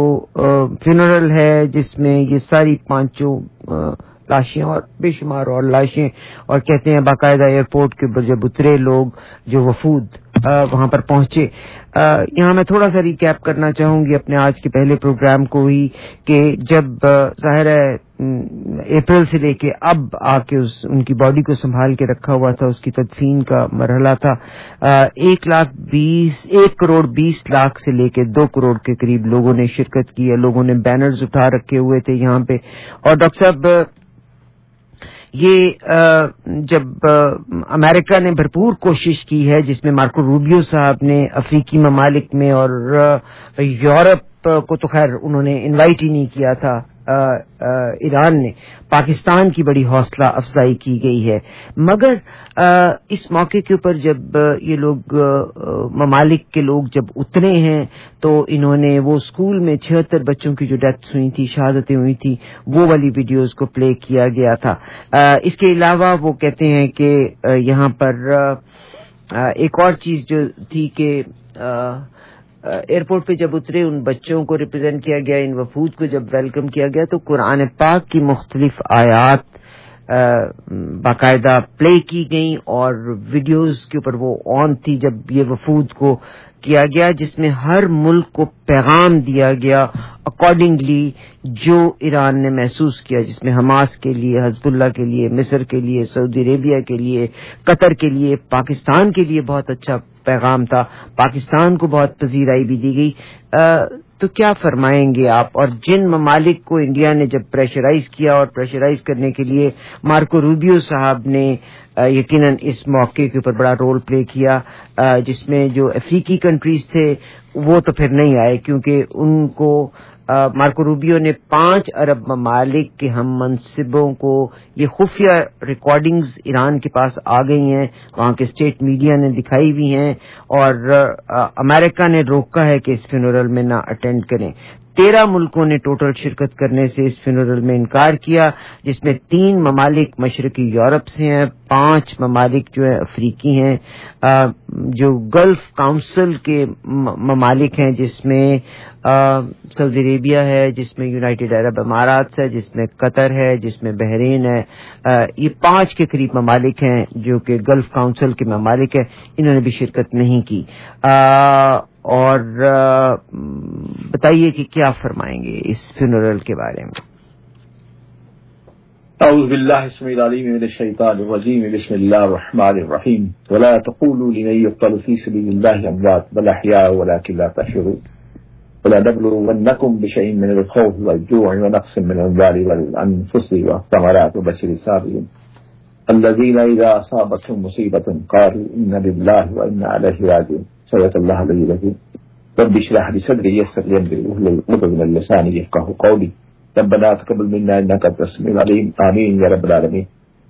فنرل ہے جس میں یہ ساری پانچوں لاشیں اور بے شمار اور لاشیں، اور کہتے ہیں باقاعدہ ایئرپورٹ کے اوپر جب اترے لوگ جو وفود وہاں پر پہنچے. یہاں میں تھوڑا سا ریکیپ کرنا چاہوں گی اپنے آج کے پہلے پروگرام کو ہی کہ جب ظاہر ہے اپریل سے لے کے اب آ کے اس ان کی باڈی کو سنبھال کے رکھا ہوا تھا، اس کی تدفین کا مرحلہ تھا. ایک لاکھ بیس ایک کروڑ بیس لاکھ سے لے کے دو کروڑ کے قریب لوگوں نے شرکت کی ہے. لوگوں نے بینرز اٹھا رکھے ہوئے تھے یہاں پہ. اور ڈاکٹر صاحب یہ جب امریکہ نے بھرپور کوشش کی ہے جس میں مارکو روبیو صاحب نے افریقی ممالک میں اور یورپ کو تو خیر انہوں نے انوائٹ ہی نہیں کیا تھا، ایران نے، پاکستان کی بڑی حوصلہ افزائی کی گئی ہے. مگر اس موقع کے اوپر جب یہ لوگ ممالک کے لوگ جب اترے ہیں تو انہوں نے وہ اسکول میں چھہتر بچوں کی جو ڈیتھس ہوئی تھی، شہادتیں ہوئی تھی، وہ والی ویڈیوز کو پلے کیا گیا تھا. اس کے علاوہ وہ کہتے ہیں کہ یہاں پر ایک اور چیز جو تھی کہ ایئرپورٹ پہ جب اترے ان بچوں کو ریپرزینٹ کیا گیا، ان وفود کو جب ویلکم کیا گیا تو قرآن پاک کی مختلف آیات باقاعدہ پلے کی گئیں اور ویڈیوز کے اوپر وہ آن تھی جب یہ وفود کو کیا گیا، جس میں ہر ملک کو پیغام دیا گیا اکارڈنگلی جو ایران نے محسوس کیا، جس میں حماس کے لیے، حزب اللہ کے لیے، مصر کے لیے، سعودی عربیہ کے لیے، قطر کے لیے، پاکستان کے لیے بہت اچھا پیغام تھا، پاکستان کو بہت پذیرائی بھی دی گئی. تو کیا فرمائیں گے آپ؟ اور جن ممالک کو انڈیا نے جب پریشرائز کیا اور پریشرائز کرنے کے لیے مارکو روبیو صاحب نے یقیناً اس موقع کے اوپر بڑا رول پلے کیا، جس میں جو افریقی کنٹریز تھے وہ تو پھر نہیں آئے کیونکہ ان کو مارکو روبیو نے پانچ ارب ممالک کے ہم منصبوں کو یہ خفیہ ریکارڈنگز ایران کے پاس آ گئی ہیں، وہاں کے اسٹیٹ میڈیا نے دکھائی بھی ہیں، اور امریکہ نے روکا ہے کہ اس فنورل میں نہ اٹینڈ کریں. تیرہ ملکوں نے ٹوٹل شرکت کرنے سے اس فنورل میں انکار کیا، جس میں تین ممالک مشرقی یورپ سے ہیں، پانچ ممالک جو ہے افریقی ہیں، جو گلف کاؤنسل کے ممالک ہیں جس میں سعودی عربیہ ہے، جس میں یونائٹڈ عرب امارات ہے، جس میں قطر ہے، جس میں بحرین ہے. یہ پانچ کے قریب ممالک ہیں جو کہ گلف کاؤنسل کے ممالک ہیں، انہوں نے بھی شرکت نہیں کی. اور بتائیے کہ کیا فرمائیں گے اس فنورل کے بارے میں؟ اعوذ باللہ السمیع العلیم من الشیطان الرجیم. بسم اللہ الرحمن الرحیم. ولا تقولوا لمن يقتل في سبيل الله اموات بل احياء ولكن لا تشعرون. ولا نبلونكم بشيء من الخوف والجوع ونقص من الاموال والانفس والثمرات وبشر الصابرين الذين اذا اصابتهم مصيبة قالوا انا لله وانا اليه راجعون. صدق اللہ العلی العظیم. رب اشرح لي صدري ويسر لي امري واحلل عقدة من لساني يفقهوا قولي ربنا تقبل منا انك انت السميع العليم آمین یا رب العالمین.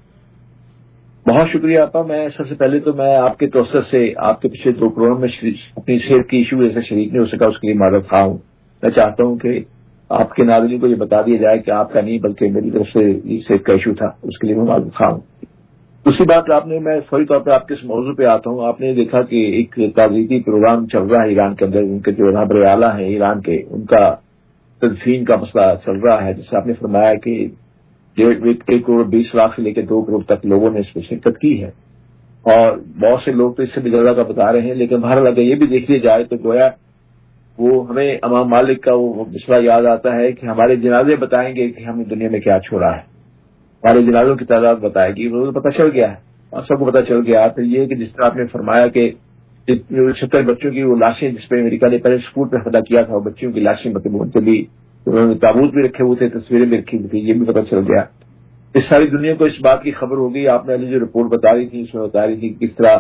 بہت شکریہ آپا. میں سب سے پہلے تو میں آپ کے توسط سے آپ کے پچھلے دو پروگرام میں اپنی صحت کی ایشو ایسے شریک نہیں ہو سکا, اس کے لیے معذرت خواہ ہوں. میں چاہتا ہوں کہ آپ کے ناظرین کو یہ بتا دیا جائے کہ آپ کا نہیں بلکہ میری طرف سے یہ صحت کا ایشو تھا, اس کے لیے میں معذرت خواہ ہوں. دوسری بات, آپ نے میں فوری طور پہ آپ کے اس موضوع پہ آتا ہوں. آپ نے دیکھا کہ ایک تعزیتی پروگرام چل رہا ہے ایران کے اندر, ان کے جو رہبر اعلیٰ ہیں ایران کے, ان کا تدفین کا مسئلہ چل رہا ہے, جس سے آپ نے فرمایا کہ ایک کروڑ بیس لاکھ سے لے کے دو کروڑ تک لوگوں نے اس میں شرکت کی ہے, اور بہت سے لوگ تو اس سے بھی زیادہ کا بتا رہے ہیں. لیکن بہرحال اگر یہ بھی دیکھ لیا جائے تو گویا وہ ہمیں امام مالک کا وہ مسئلہ یاد آتا ہے کہ ہمارے جنازے بتائیں گے کہ ہم نے دنیا میں کیا چھوڑا ہے, ہمارے جنازوں کی تعداد بتائے گی. وہ پتہ چل گیا ہے اور سب کو پتہ چل گیا. پھر یہ کہ جس طرح آپ نے فرمایا کہ ستر بچوں کی وہ لاشیں جس پہ امریکہ نے پہلے اسکول پہ حملہ کیا تھا, وہ بچیوں کی لاشیں مطلب ان کے بھی انہوں نے تابوت بھی رکھے ہوئے تھے, تصویریں بھی رکھی ہوئی تھی, یہ بھی پتہ چل گیا. اس ساری دنیا کو اس بات کی خبر ہو گئی. آپ نے جو رپورٹ بتا رہی تھی اس میں بتا رہی تھی کس طرح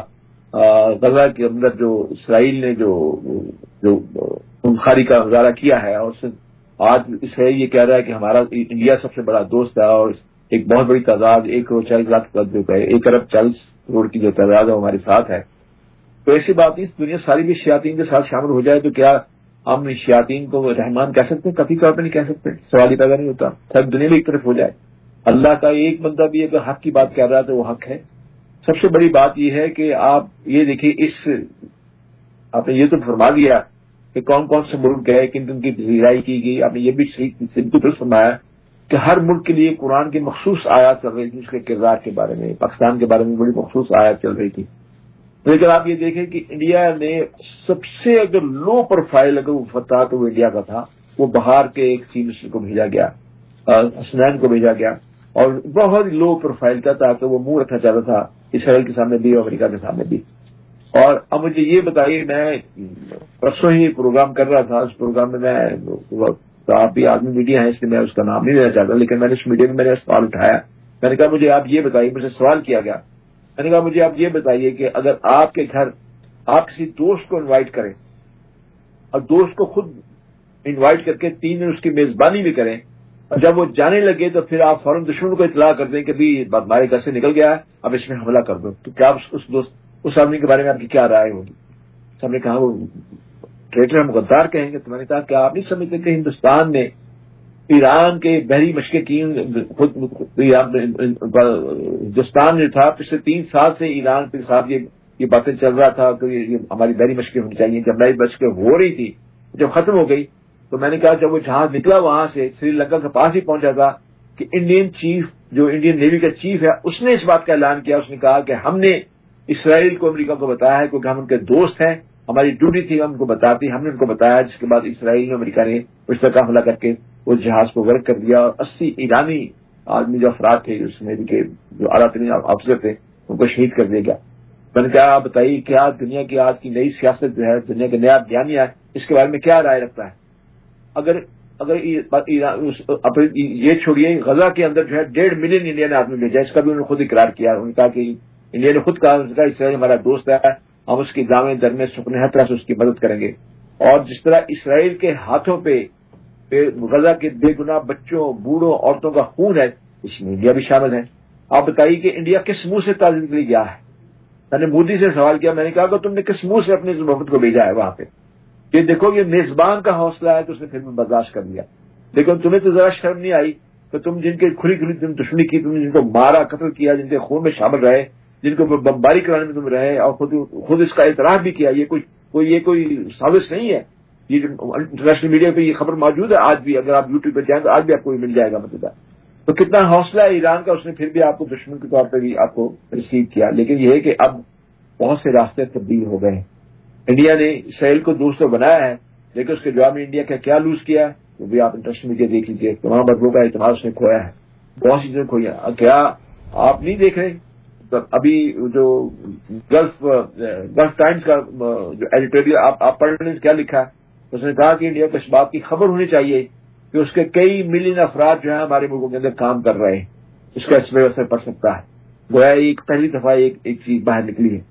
غزہ کے اندر جو اسرائیل نے جو جو خونخواری کا مظاہرہ کیا ہے, اور آج اسرائیل یہ کہہ رہا ہے کہ ہمارا انڈیا سب سے بڑا دوست ہے, اور ایک بہت بڑی تعداد ایک کروڑ چالیس لاکھ جو ہے ایک ارب چالیس کروڑ کی جو تعداد ہے وہ ہمارے ساتھ ہے. تو ایسی بات نہیں, دنیا ساری بھی شیاطین کے ساتھ شامل ہو جائے تو کیا ہم شیاطین کو رحمان کہہ سکتے ہیں؟ کبھی طور پہ نہیں کہہ سکتے, سوال ہی پیدا نہیں ہوتا. سب دنیا میں ایک طرف ہو جائے. اللہ کا ایک بندہ بھی اگر حق کی بات کر رہا ہے تو وہ حق ہے. سب سے بڑی بات یہ ہے کہ آپ یہ دیکھیں, اس آپ نے یہ تو فرما دیا کہ کون کون سے ملک گئے, کن کن کی پذیرائی کی گئی. آپ نے یہ بھی صحیح فرمایا کہ ہر ملک کے لیے قرآن کی مخصوص آیات چل رہی تھی, اس کے کردار کے بارے میں. پاکستان کے بارے میں بڑی مخصوص آیات چل رہی تھی. لیکن آپ یہ دیکھیں کہ انڈیا نے سب سے اگر لو پروفائل اگر وہ فتح تو وہ انڈیا کا تھا. وہ بہار کے ایک چیف منسٹر کو بھیجا گیا, حسنین کو بھیجا گیا, اور بہت لو پروفائل کا تھا, تو وہ منہ رکھنا چاہتا تھا اسرائیل کے سامنے بھی اور امریکہ کے سامنے بھی. اور اب مجھے یہ بتائیے, میں پرسوں ہی پروگرام کر رہا تھا, اس پروگرام میں میں تو آپ بھی آدمی میڈیا ہیں اس لیے میں اس کا نام نہیں لینا چاہتا, لیکن میں نے اس میڈیا میں میں نے سوال اٹھایا. میں نے کہا مجھے آپ یہ بتائیے, مجھے سوال کیا گیا, میں نے کہا مجھے آپ یہ بتائیے کہ اگر آپ کے گھر آپ کسی دوست کو انوائٹ کریں اور دوست کو خود انوائٹ کر کے تین دن اس کی میزبانی بھی کریں, اور جب وہ جانے لگے تو پھر آپ فوراً دشمن کو اطلاع کر دیں کہ بھی ہمارے گھر سے نکل گیا ہے, اب اس میں حملہ کر دو, تو کیا اس دوست اس آدمی کے بارے میں آپ کی کیا رائے ہوگی؟ سب نے کہا وہ ٹریٹر ہم غدار کہیں گے. تو میں نے کہا کہ آپ نہیں سمجھتے کہ ہندوستان نے ایران کے بحری مشقیں کی, خود ہندوستان جو تھا پچھلے تین سال سے ایران کے ساتھ یہ یہ باتیں چل رہا تھا کہ یہ ہماری بحری مشقیں ہونی چاہیے. جب بحری مشقیں ہو رہی تھی, جب ختم ہو گئی, تو میں نے کہا جب وہ جہاز نکلا وہاں سے سری لنکا کے پاس ہی پہنچا تھا کہ انڈین چیف جو انڈین نیوی کا چیف ہے اس نے اس بات کا اعلان کیا. اس نے کہا کہ ہم نے اسرائیل کو امریکہ کو بتایا ہے کیونکہ ہم ان کے دوست ہیں, ہماری ڈیوٹی تھی ہم ان کو بتاتی, ہم نے ان کو بتایا. جس کے بعد اسرائیل اور امریکہ نے اس طرح کا حملہ کر کے اس جہاز کو غرق کر دیا, اور اسی ایرانی آدمی جو افراد تھے اس میں کے جو اعلیٰ ترین افسر تھے ان کو شہید کر دیا گیا. میں نے کہا آپ بتائیے کیا دنیا کی آج کی نئی سیاست جو ہے, دنیا کا نیا بیانیہ ہے, اس کے بارے میں کیا رائے رکھتا ہے؟ اگر اگر یہ چھوڑیے, غزہ کے اندر جو ہے ڈیڑھ ملین انڈین آدمی بھیجا, اس کا بھی انہوں نے خود اقرار کیا. انہوں نے کہا کہ انڈیا نے خود کہا اسرائیل ہمارا دوست ہے, ہم اس کی دامیں درمے سکنے ہر طرح سے اس کی مدد کریں گے. اور جس طرح اسرائیل کے ہاتھوں پہ غزہ کے بے گناہ بچوں, بوڑھوں, عورتوں کا خون ہے, اس میں انڈیا بھی شامل ہے. آپ بتائیے کہ انڈیا کس منہ سے تعزیت کے لیے گیا ہے؟ میں نے مودی سے سوال کیا, میں نے کہا کہ تم نے کس منہ سے اپنے محبت کو بھیجا ہے وہاں پہ؟ یہ دیکھو یہ میزبان کا حوصلہ ہے تو اس نے پھر بھی برداشت کر لیا. لیکن تمہیں تو ذرا شرم نہیں آئی کہ تم جن کے کھلی کھلی تم دشمنی کی, تم نے جن کو مارا, قتل کیا, جن کے خون میں شامل رہے, جن کو بمباری کرانے میں تم رہے, اور خود خود اس کا اعتراف بھی کیا. یہ کوئی کوئی یہ کوئی سازش نہیں ہے. یہ انٹرنیشنل میڈیا پہ یہ خبر موجود ہے آج بھی, اگر آپ یوٹیوب پہ جائیں تو آج بھی آپ کو مل جائے گا مطلب. تو کتنا حوصلہ ہے ایران کا, اس نے پھر بھی آپ کو دشمن کے طور پہ بھی آپ کو ریسیو کیا. لیکن یہ ہے کہ اب بہت سے راستے تبدیل ہو گئے ہیں. انڈیا نے اسرائیل کو دوست تو بنایا ہے, لیکن اس کے جواب میں انڈیا کا کیا لوز کیا ہے وہ بھی آپ انٹرنیشنل میڈیا دیکھ لیجیے. تمام بدلوں کا اعتماد اس نے کھویا ہے, بہت سی چیزیں کھوئی ہیں. کیا آپ نہیں دیکھ رہے ابھی جو گلف گلف ٹائمز کا جو ایڈیٹوریل آپ آپ پڑھ رہے ہیں کیا لکھا ہے؟ اس نے کہا کہ انڈیا کو اس بات کی خبر ہونی چاہیے کہ اس کے کئی ملین افراد جو ہیں ہمارے ملکوں کے اندر کام کر رہے ہیں, اس کا اس پہ اثر پڑ سکتا ہے. گویا ایک پہلی دفعہ ایک ایک چیز باہر نکلی ہے.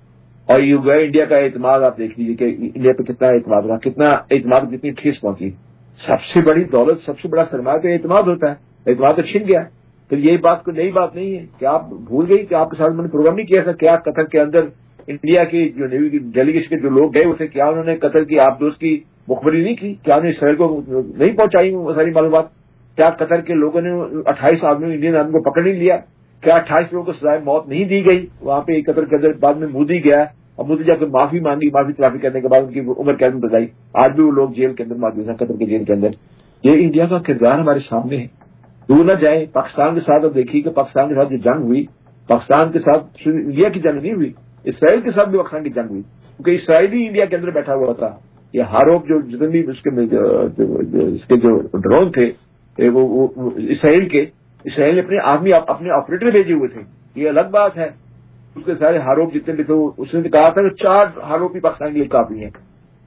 اور یہ گئے انڈیا کا اعتماد آپ دیکھ لیجیے کہ انڈیا پہ کتنا اعتماد رہا, کتنا اعتماد کتنی ٹھیس پہنچی. سب سے بڑی دولت, سب سے بڑا سرمایہ پہ اعتماد ہوتا ہے, اعتماد تو چھن گیا. پھر یہی بات کوئی نئی بات نہیں ہے کہ آپ بھول گئی کہ آپ کے ساتھ میں نے پروگرام نہیں کیا تھا. کیا قطر کے اندر انڈیا کی جو نیوی کی ڈیلیگیشن کے جو لوگ گئے ہوئے تھے, کیا انہوں نے قطر کی آپ دوست کی مخبری نہیں کی؟ کیا انہوں نے اسرائیل کو نہیں پہنچائی وہ ساری معلومات؟ کیا قطر کے لوگوں نے اٹھائیس آدمیوں انڈین آدمی کو پکڑ نہیں لیا؟ کیا اٹھائیس لوگوں کو سزائے موت نہیں دی گئی؟ وہاں پہ قطر کے اندر بعد میں مودی گیا اور مودی جا کے معافی مانگی, معافی تلافی کرنے کے بعد ان کی عمر قید میں بتائی. آج بھی وہ لوگ جیل کے اندر موجود ہیں, قطر کے جیل کے اندر. یہ انڈیا کا کردار ہمارے سامنے ہے. دور نہ جائے پاکستان کے ساتھ, اب دیکھیے کہ پاکستان کے ساتھ جو جنگ ہوئی, پاکستان کے ساتھ انڈیا کی جنگ نہیں ہوئی, اسرائیل کے ساتھ بھی پاکستان کی جنگ ہوئی, کیونکہ اسرائیل ہی انڈیا کے اندر بیٹھا ہوا تھا. یہ ہاروپ جو جتنے بھی اس کے اس کے جو ڈرون تھے وہ اسرائیل کے, اسرائیل نے اپنے آدمی اپنے آپریٹر بھیجے ہوئے تھے. یہ الگ بات ہے. اس کے سارے ہاروپ جتنے بھی تھے اس نے کہا تھا کہ چار ہاروپ ہی پاکستان کے لیے کافی ہیں.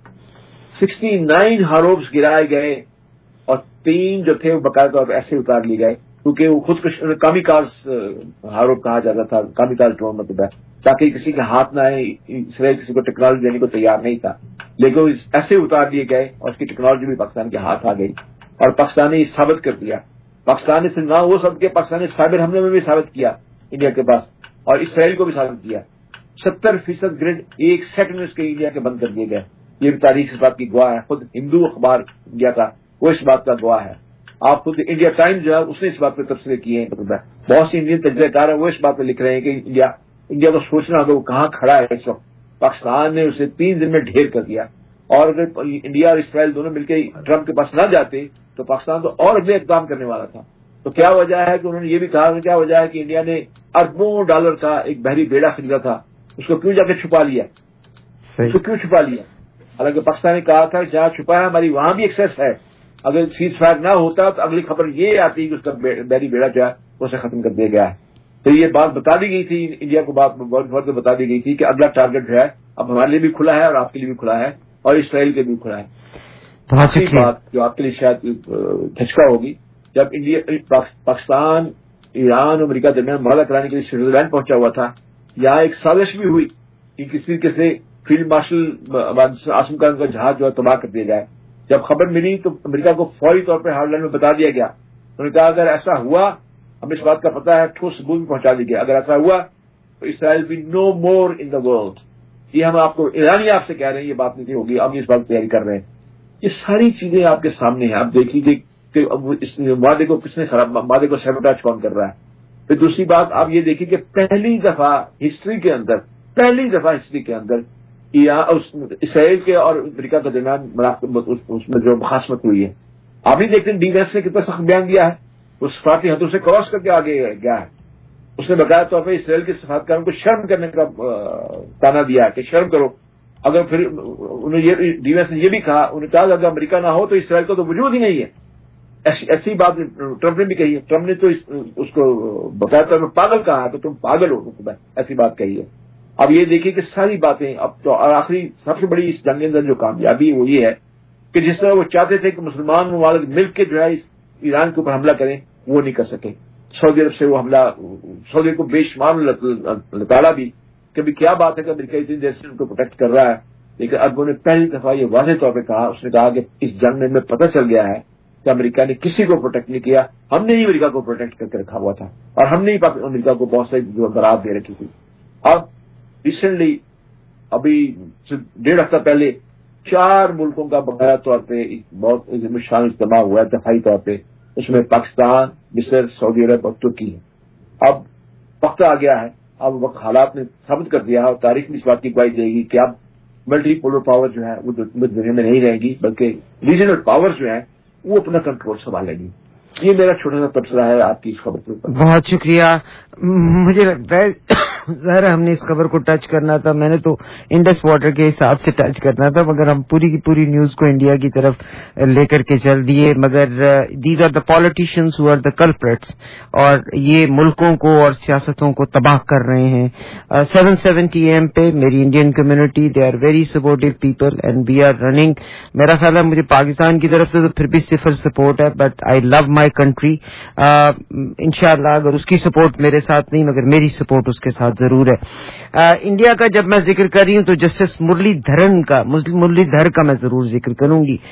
سکسٹی نائن ہاروپس گرائے گئے اور تین جو تھے وہ باقاعدہ طور پر ایسے اتار لیے گئے, کیونکہ وہ خود کامی کاز ہاروپ کہا جاتا تھا, کامی کاز ڈرون مطلب ہے, تاکہ کسی کے ہاتھ نہ آئے. اسرائیل کسی کو ٹیکنالوجی دینے کو تیار نہیں تھا, لیکن ایسے اتار دیے گئے اور اس کی ٹیکنالوجی بھی پاکستان کے ہاتھ آ گئی اور پاکستان نے ثابت کر دیا. پاکستان نے نہ وہ سب کے پاکستان نے سائبر حملے میں بھی ثابت کیا انڈیا کے پاس, اور اسرائیل کو بھی ثابت کیا. ستر فیصد گریڈ ایک سیکنڈ میں اس کے انڈیا کے بند کر دیے گئے. یہ بھی تاریخ اس بات کی گواہ ہے. خود ہندو اخبار انڈیا کا وہ اس بات کا گواہ ہے. آپ خود انڈیا ٹائمز جو ہے اس نے اس بات پہ تبصرے کیے ہیں. بہت سی انڈین تجزیہ کار ہیں وہ اس بات پہ لکھ رہے ہیں کہ انڈیا انڈیا کو سوچنا ہوگا وہ کہاں کھڑا ہے اس وقت. پاکستان نے اسے تین دن میں ڈھیر کر دیا, اور اگر انڈیا اور اسرائیل دونوں مل کے ٹرمپ کے پاس نہ جاتے تو پاکستان تو اور اگلے اقدام کرنے والا تھا. تو کیا وجہ ہے کہ انہوں نے یہ بھی کہا کہ کیا وجہ ہے کہ انڈیا نے اربوں ڈالر کا ایک بحری بیڑا خریدا تھا, اس کو کیوں جا کے چھپا لیا؟ اس کو کیوں چھپا لیا؟ حالانکہ پاکستان نے کہا تھا جہاں چھپا ہے ہماری وہاں بھی ایکسیس ہے. اگر سیز فائر نہ ہوتا تو اگلی خبر یہ آتی کہ اس کا بحری بیڑا جو ہے اسے ختم کر دیا گیا ہے. تو یہ بات بتا دی گئی تھی انڈیا کو, بات بہت بہت بتا دی گئی تھی کہ اگلا ٹارگٹ جو ہے اب ہمارے لیے بھی کھلا ہے اور آپ کے لیے بھی کھلا ہے اور اسرائیل کے بھی کھلا ہے. دوسری بات جو آپ کے لیے شاید دھچکا ہوگی, جب انڈیا پاکستان ایران اور امریکہ درمیان معاہدہ کرانے کے لیے سوئٹزرلینڈ پہنچا ہوا تھا, یہاں ایک سازش بھی ہوئی کہ کسی طریقے سے فیلڈ مارشل عاصم خان کا جہاز جو ہے تباہ کر دیا جائے. جب خبر ملی تو امریکہ کو فوری طور پر ہارڈ لائن میں بتا دیا گیا. انہوں نے کہا اگر ایسا ہوا, ہمیں اس بات کا پتہ ہے, ٹھوس ثبوت بھی پہنچا دی گیا, اگر ایسا ہوا تو اسرائیل be know more in the world. یہ ہم آپ کو ایرانی آپ سے کہہ رہے ہیں, یہ بات نہیں ہوگی, ہم اس بات کی تیاری کر رہے ہیں. یہ ساری چیزیں آپ کے سامنے ہیں. آپ دیکھ لیجیے کہ اب اس معاہدے کو کس نے خراب, معاہدے کو سیبوٹاج کون کر رہا ہے. پھر دوسری بات آپ یہ دیکھیے کہ پہلی دفعہ ہسٹری کے اندر پہلی دفعہ ہسٹری کے اندر اسرائیل کے اور امریکہ کے درمیان اس میں جو مخاصمت ہوئی ہے, آپ نہیں دیکھتے ڈی ویس نے کتنا سخت بیان دیا ہے, اس سفارتی حدوں سے کراس کر کے آگے گیا ہے. اس نے بقایا طور پہ اسرائیل کے سفارتکاروں کو شرم کرنے کا تانا دیا ہے کہ شرم کرو. اگر پھر انہوں نے ڈی ویس نے یہ بھی کہا, انہوں نے کہا اگر امریکہ نہ ہو تو اسرائیل کا تو وجود ہی نہیں ہے. ایسی ایسی بات ٹرمپ نے بھی کہی ہے. ٹرمپ نے تو اس کو بقایا طور پر پاگل کہا تو تم پاگل ہو, ایسی بات کہی ہے. اب یہ دیکھیے کہ ساری باتیں اب تو آخری سب سے بڑی اس جنگ کے اندر جو کامیابی وہ یہ ہے کہ جس طرح وہ چاہتے تھے کہ مسلمان ممالک مل کے جو ہے ایران کے اوپر حملہ کریں, وہ نہیں کر سکے. سعودی عرب سے وہ حملہ, سعودی کو بے شمار لتاڑا بھی کہ بھی کیا بات ہے کہ امریکہ اتنی دیر سے ان کو پروٹیکٹ کر رہا ہے. لیکن اربوں نے پہلی دفعہ یہ واضح طور پہ کہا, اس نے کہا کہ اس جنگ میں ہمیں پتہ چل گیا ہے کہ امریکہ نے کسی کو پروٹیکٹ نہیں کیا, ہم نے ہی امریکہ کو پروٹیکٹ کر کے رکھا ہوا تھا اور ہم نے ہی امریکہ کو بہت ساری برات دے رکھی تھی. اب ریسنٹلی ابھی ڈیڑھ ہفتہ پہلے چار ملکوں کا باقاعدہ طور پہ بہت شان اجتماع ہوا ہے دفاعی طور پہ, اس میں پاکستان, مصر, سعودی عرب اور ترکی ہے. اب وقت آ گیا ہے, اب وقت حالات نے ثابت کر دیا ہے اور تاریخ میں اس بات کی گواہی دے گی کہ اب ملٹی پولر پاور جو ہے وہ دنیا میں نہیں رہے گی, بلکہ ریجنل پاور جو ہیں وہ اپنا کنٹرول سنبھالیں گی. یہ میرا چھوٹا سا تبصرہ ہے آپ کی اس خبر کے اوپر. بہت شکریہ. مجھے لگتا ہے ظاہر ہم نے اس خبر کو ٹچ کرنا تھا, میں نے تو انڈس واٹر کے حساب سے ٹچ کرنا تھا, مگر ہم پوری کی پوری نیوز کو انڈیا کی طرف لے کر کے چل دیے. مگر these are the politicians who are the culprits, اور یہ ملکوں کو اور سیاستوں کو تباہ کر رہے ہیں. سیون سیونٹی ایم پہ میری Indian community they are very supportive people and we are running. میرا خیال ہے مجھے پاکستان کی طرف سے تو پھر بھی صفر سپورٹ ہے, but I love my country. انشاءاللہ اگر اس کی سپورٹ میرے ساتھ نہیں مگر میری سپورٹ اس کے ساتھ ضرور ہے. انڈیا کا جب میں ذکر کر رہی ہوں تو جسٹس مرلی دھرن کا مرلی دھر کا میں ضرور ذکر کروں گی.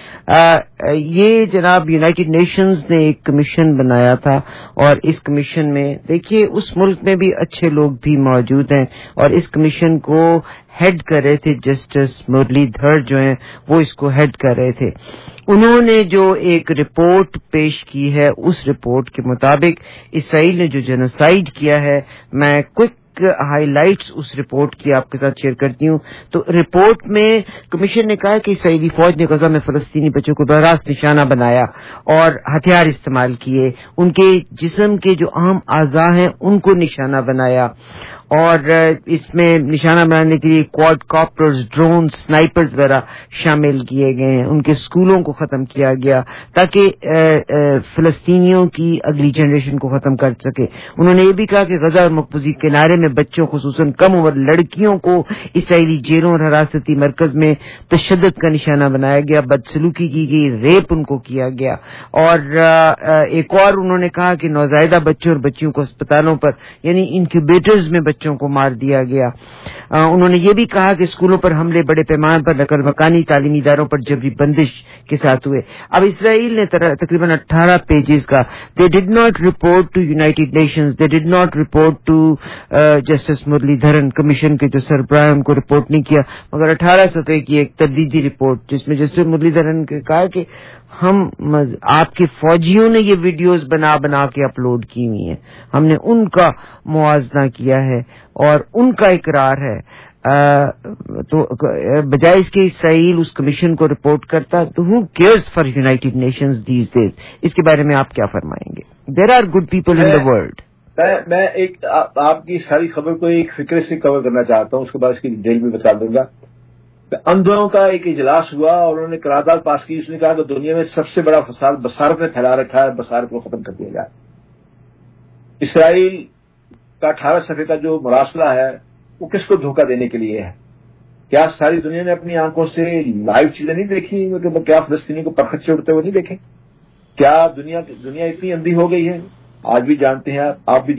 یہ جناب یونائٹڈ نیشنز نے ایک کمیشن بنایا تھا اور اس کمیشن میں دیکھیے اس ملک میں بھی اچھے لوگ بھی موجود ہیں اور اس کمیشن کو ہیڈ کر رہے تھے جسٹس مرلی دھر جو ہیں وہ اس کو ہیڈ کر رہے تھے. انہوں نے جو ایک رپورٹ پیش کی ہے اس رپورٹ کے مطابق اسرائیل نے جو جینوسائیڈ کیا ہے, میں کوئک ہائی لائٹس اس رپورٹ کی آپ کے ساتھ شیئر کرتی ہوں. تو رپورٹ میں کمیشن نے کہا کہ اسرائیلی فوج نے غزہ میں فلسطینی بچوں کو براہ راست نشانہ بنایا اور ہتھیار استعمال کیے, ان کے جسم کے جو اہم اعضاء ہیں ان کو نشانہ بنایا اور اس میں نشانہ بنانے کے لیے کوڈ کاپٹرز, ڈرون, سنائپرز وغیرہ شامل کیے گئے ہیں. ان کے اسکولوں کو ختم کیا گیا تاکہ فلسطینیوں کی اگلی جنریشن کو ختم کر سکے. انہوں نے یہ بھی کہا کہ غزہ اور مقبوضی کنارے میں بچوں خصوصاً کم عمر لڑکیوں کو اسرائیلی جیلوں اور حراستی مرکز میں تشدد کا نشانہ بنایا گیا, بدسلوکی کی گئی, ریپ ان کو کیا گیا. اور ایک اور انہوں نے کہا کہ نوزائیدہ بچوں اور بچیوں کو اسپتالوں پر یعنی انکیوبیٹرز میں بچوں کو مار دیا گیا. انہوں نے یہ بھی کہا کہ اسکولوں پر حملے بڑے پیمانے پر نقل مکانی تعلیمی اداروں پر جبری بندش کے ساتھ ہوئے. اب اسرائیل نے تقریباً اٹھارہ پیجز کا they did not report to United Nations, they did not report to justice Muralidharan commission کے جو سربراہ ان کو رپورٹ نہیں کیا مگر اٹھارہ صفحے کی ایک تردیدی رپورٹ جس میں جسٹس مرلی دھرن نے کہا کہ ہم آپ کے فوجیوں نے یہ ویڈیوز بنا بنا کے اپلوڈ کی ہوئی ہیں, ہم نے ان کا موازنہ کیا ہے اور ان کا اقرار ہے. تو بجائے اس کے اسرائیل اس کمیشن کو رپورٹ کرتا تو who cares for United Nations these days. اس کے بارے میں آپ کیا فرمائیں گے؟ There are good people in the world. میں ایک آپ کی ساری خبر کو ایک فکر سے کور کرنا چاہتا ہوں, اس کے بعد اس کی ڈیٹیل میں بتا دوں گا. اندھوں کا ایک اجلاس ہوا اور انہوں نے قرارداد پاس کی. اس نے کہا کہ دنیا میں سب سے بڑا فساد بصارت نے پھیلا رکھا ہے, بصارت کو ختم کر دیا جائے. اسرائیل کا اٹھارہ صفحے کا جو مراسلہ ہے وہ کس کو دھوکہ دینے کے لیے ہے؟ کیا ساری دنیا نے اپنی آنکھوں سے لائیو چیزیں نہیں دیکھی؟ کیا فلسطینی کو پرخت سے اڑتے ہوئے نہیں دیکھے؟ کیا دنیا دنیا اتنی اندھی ہو گئی ہے؟ آج بھی جانتے ہیں آپ بھی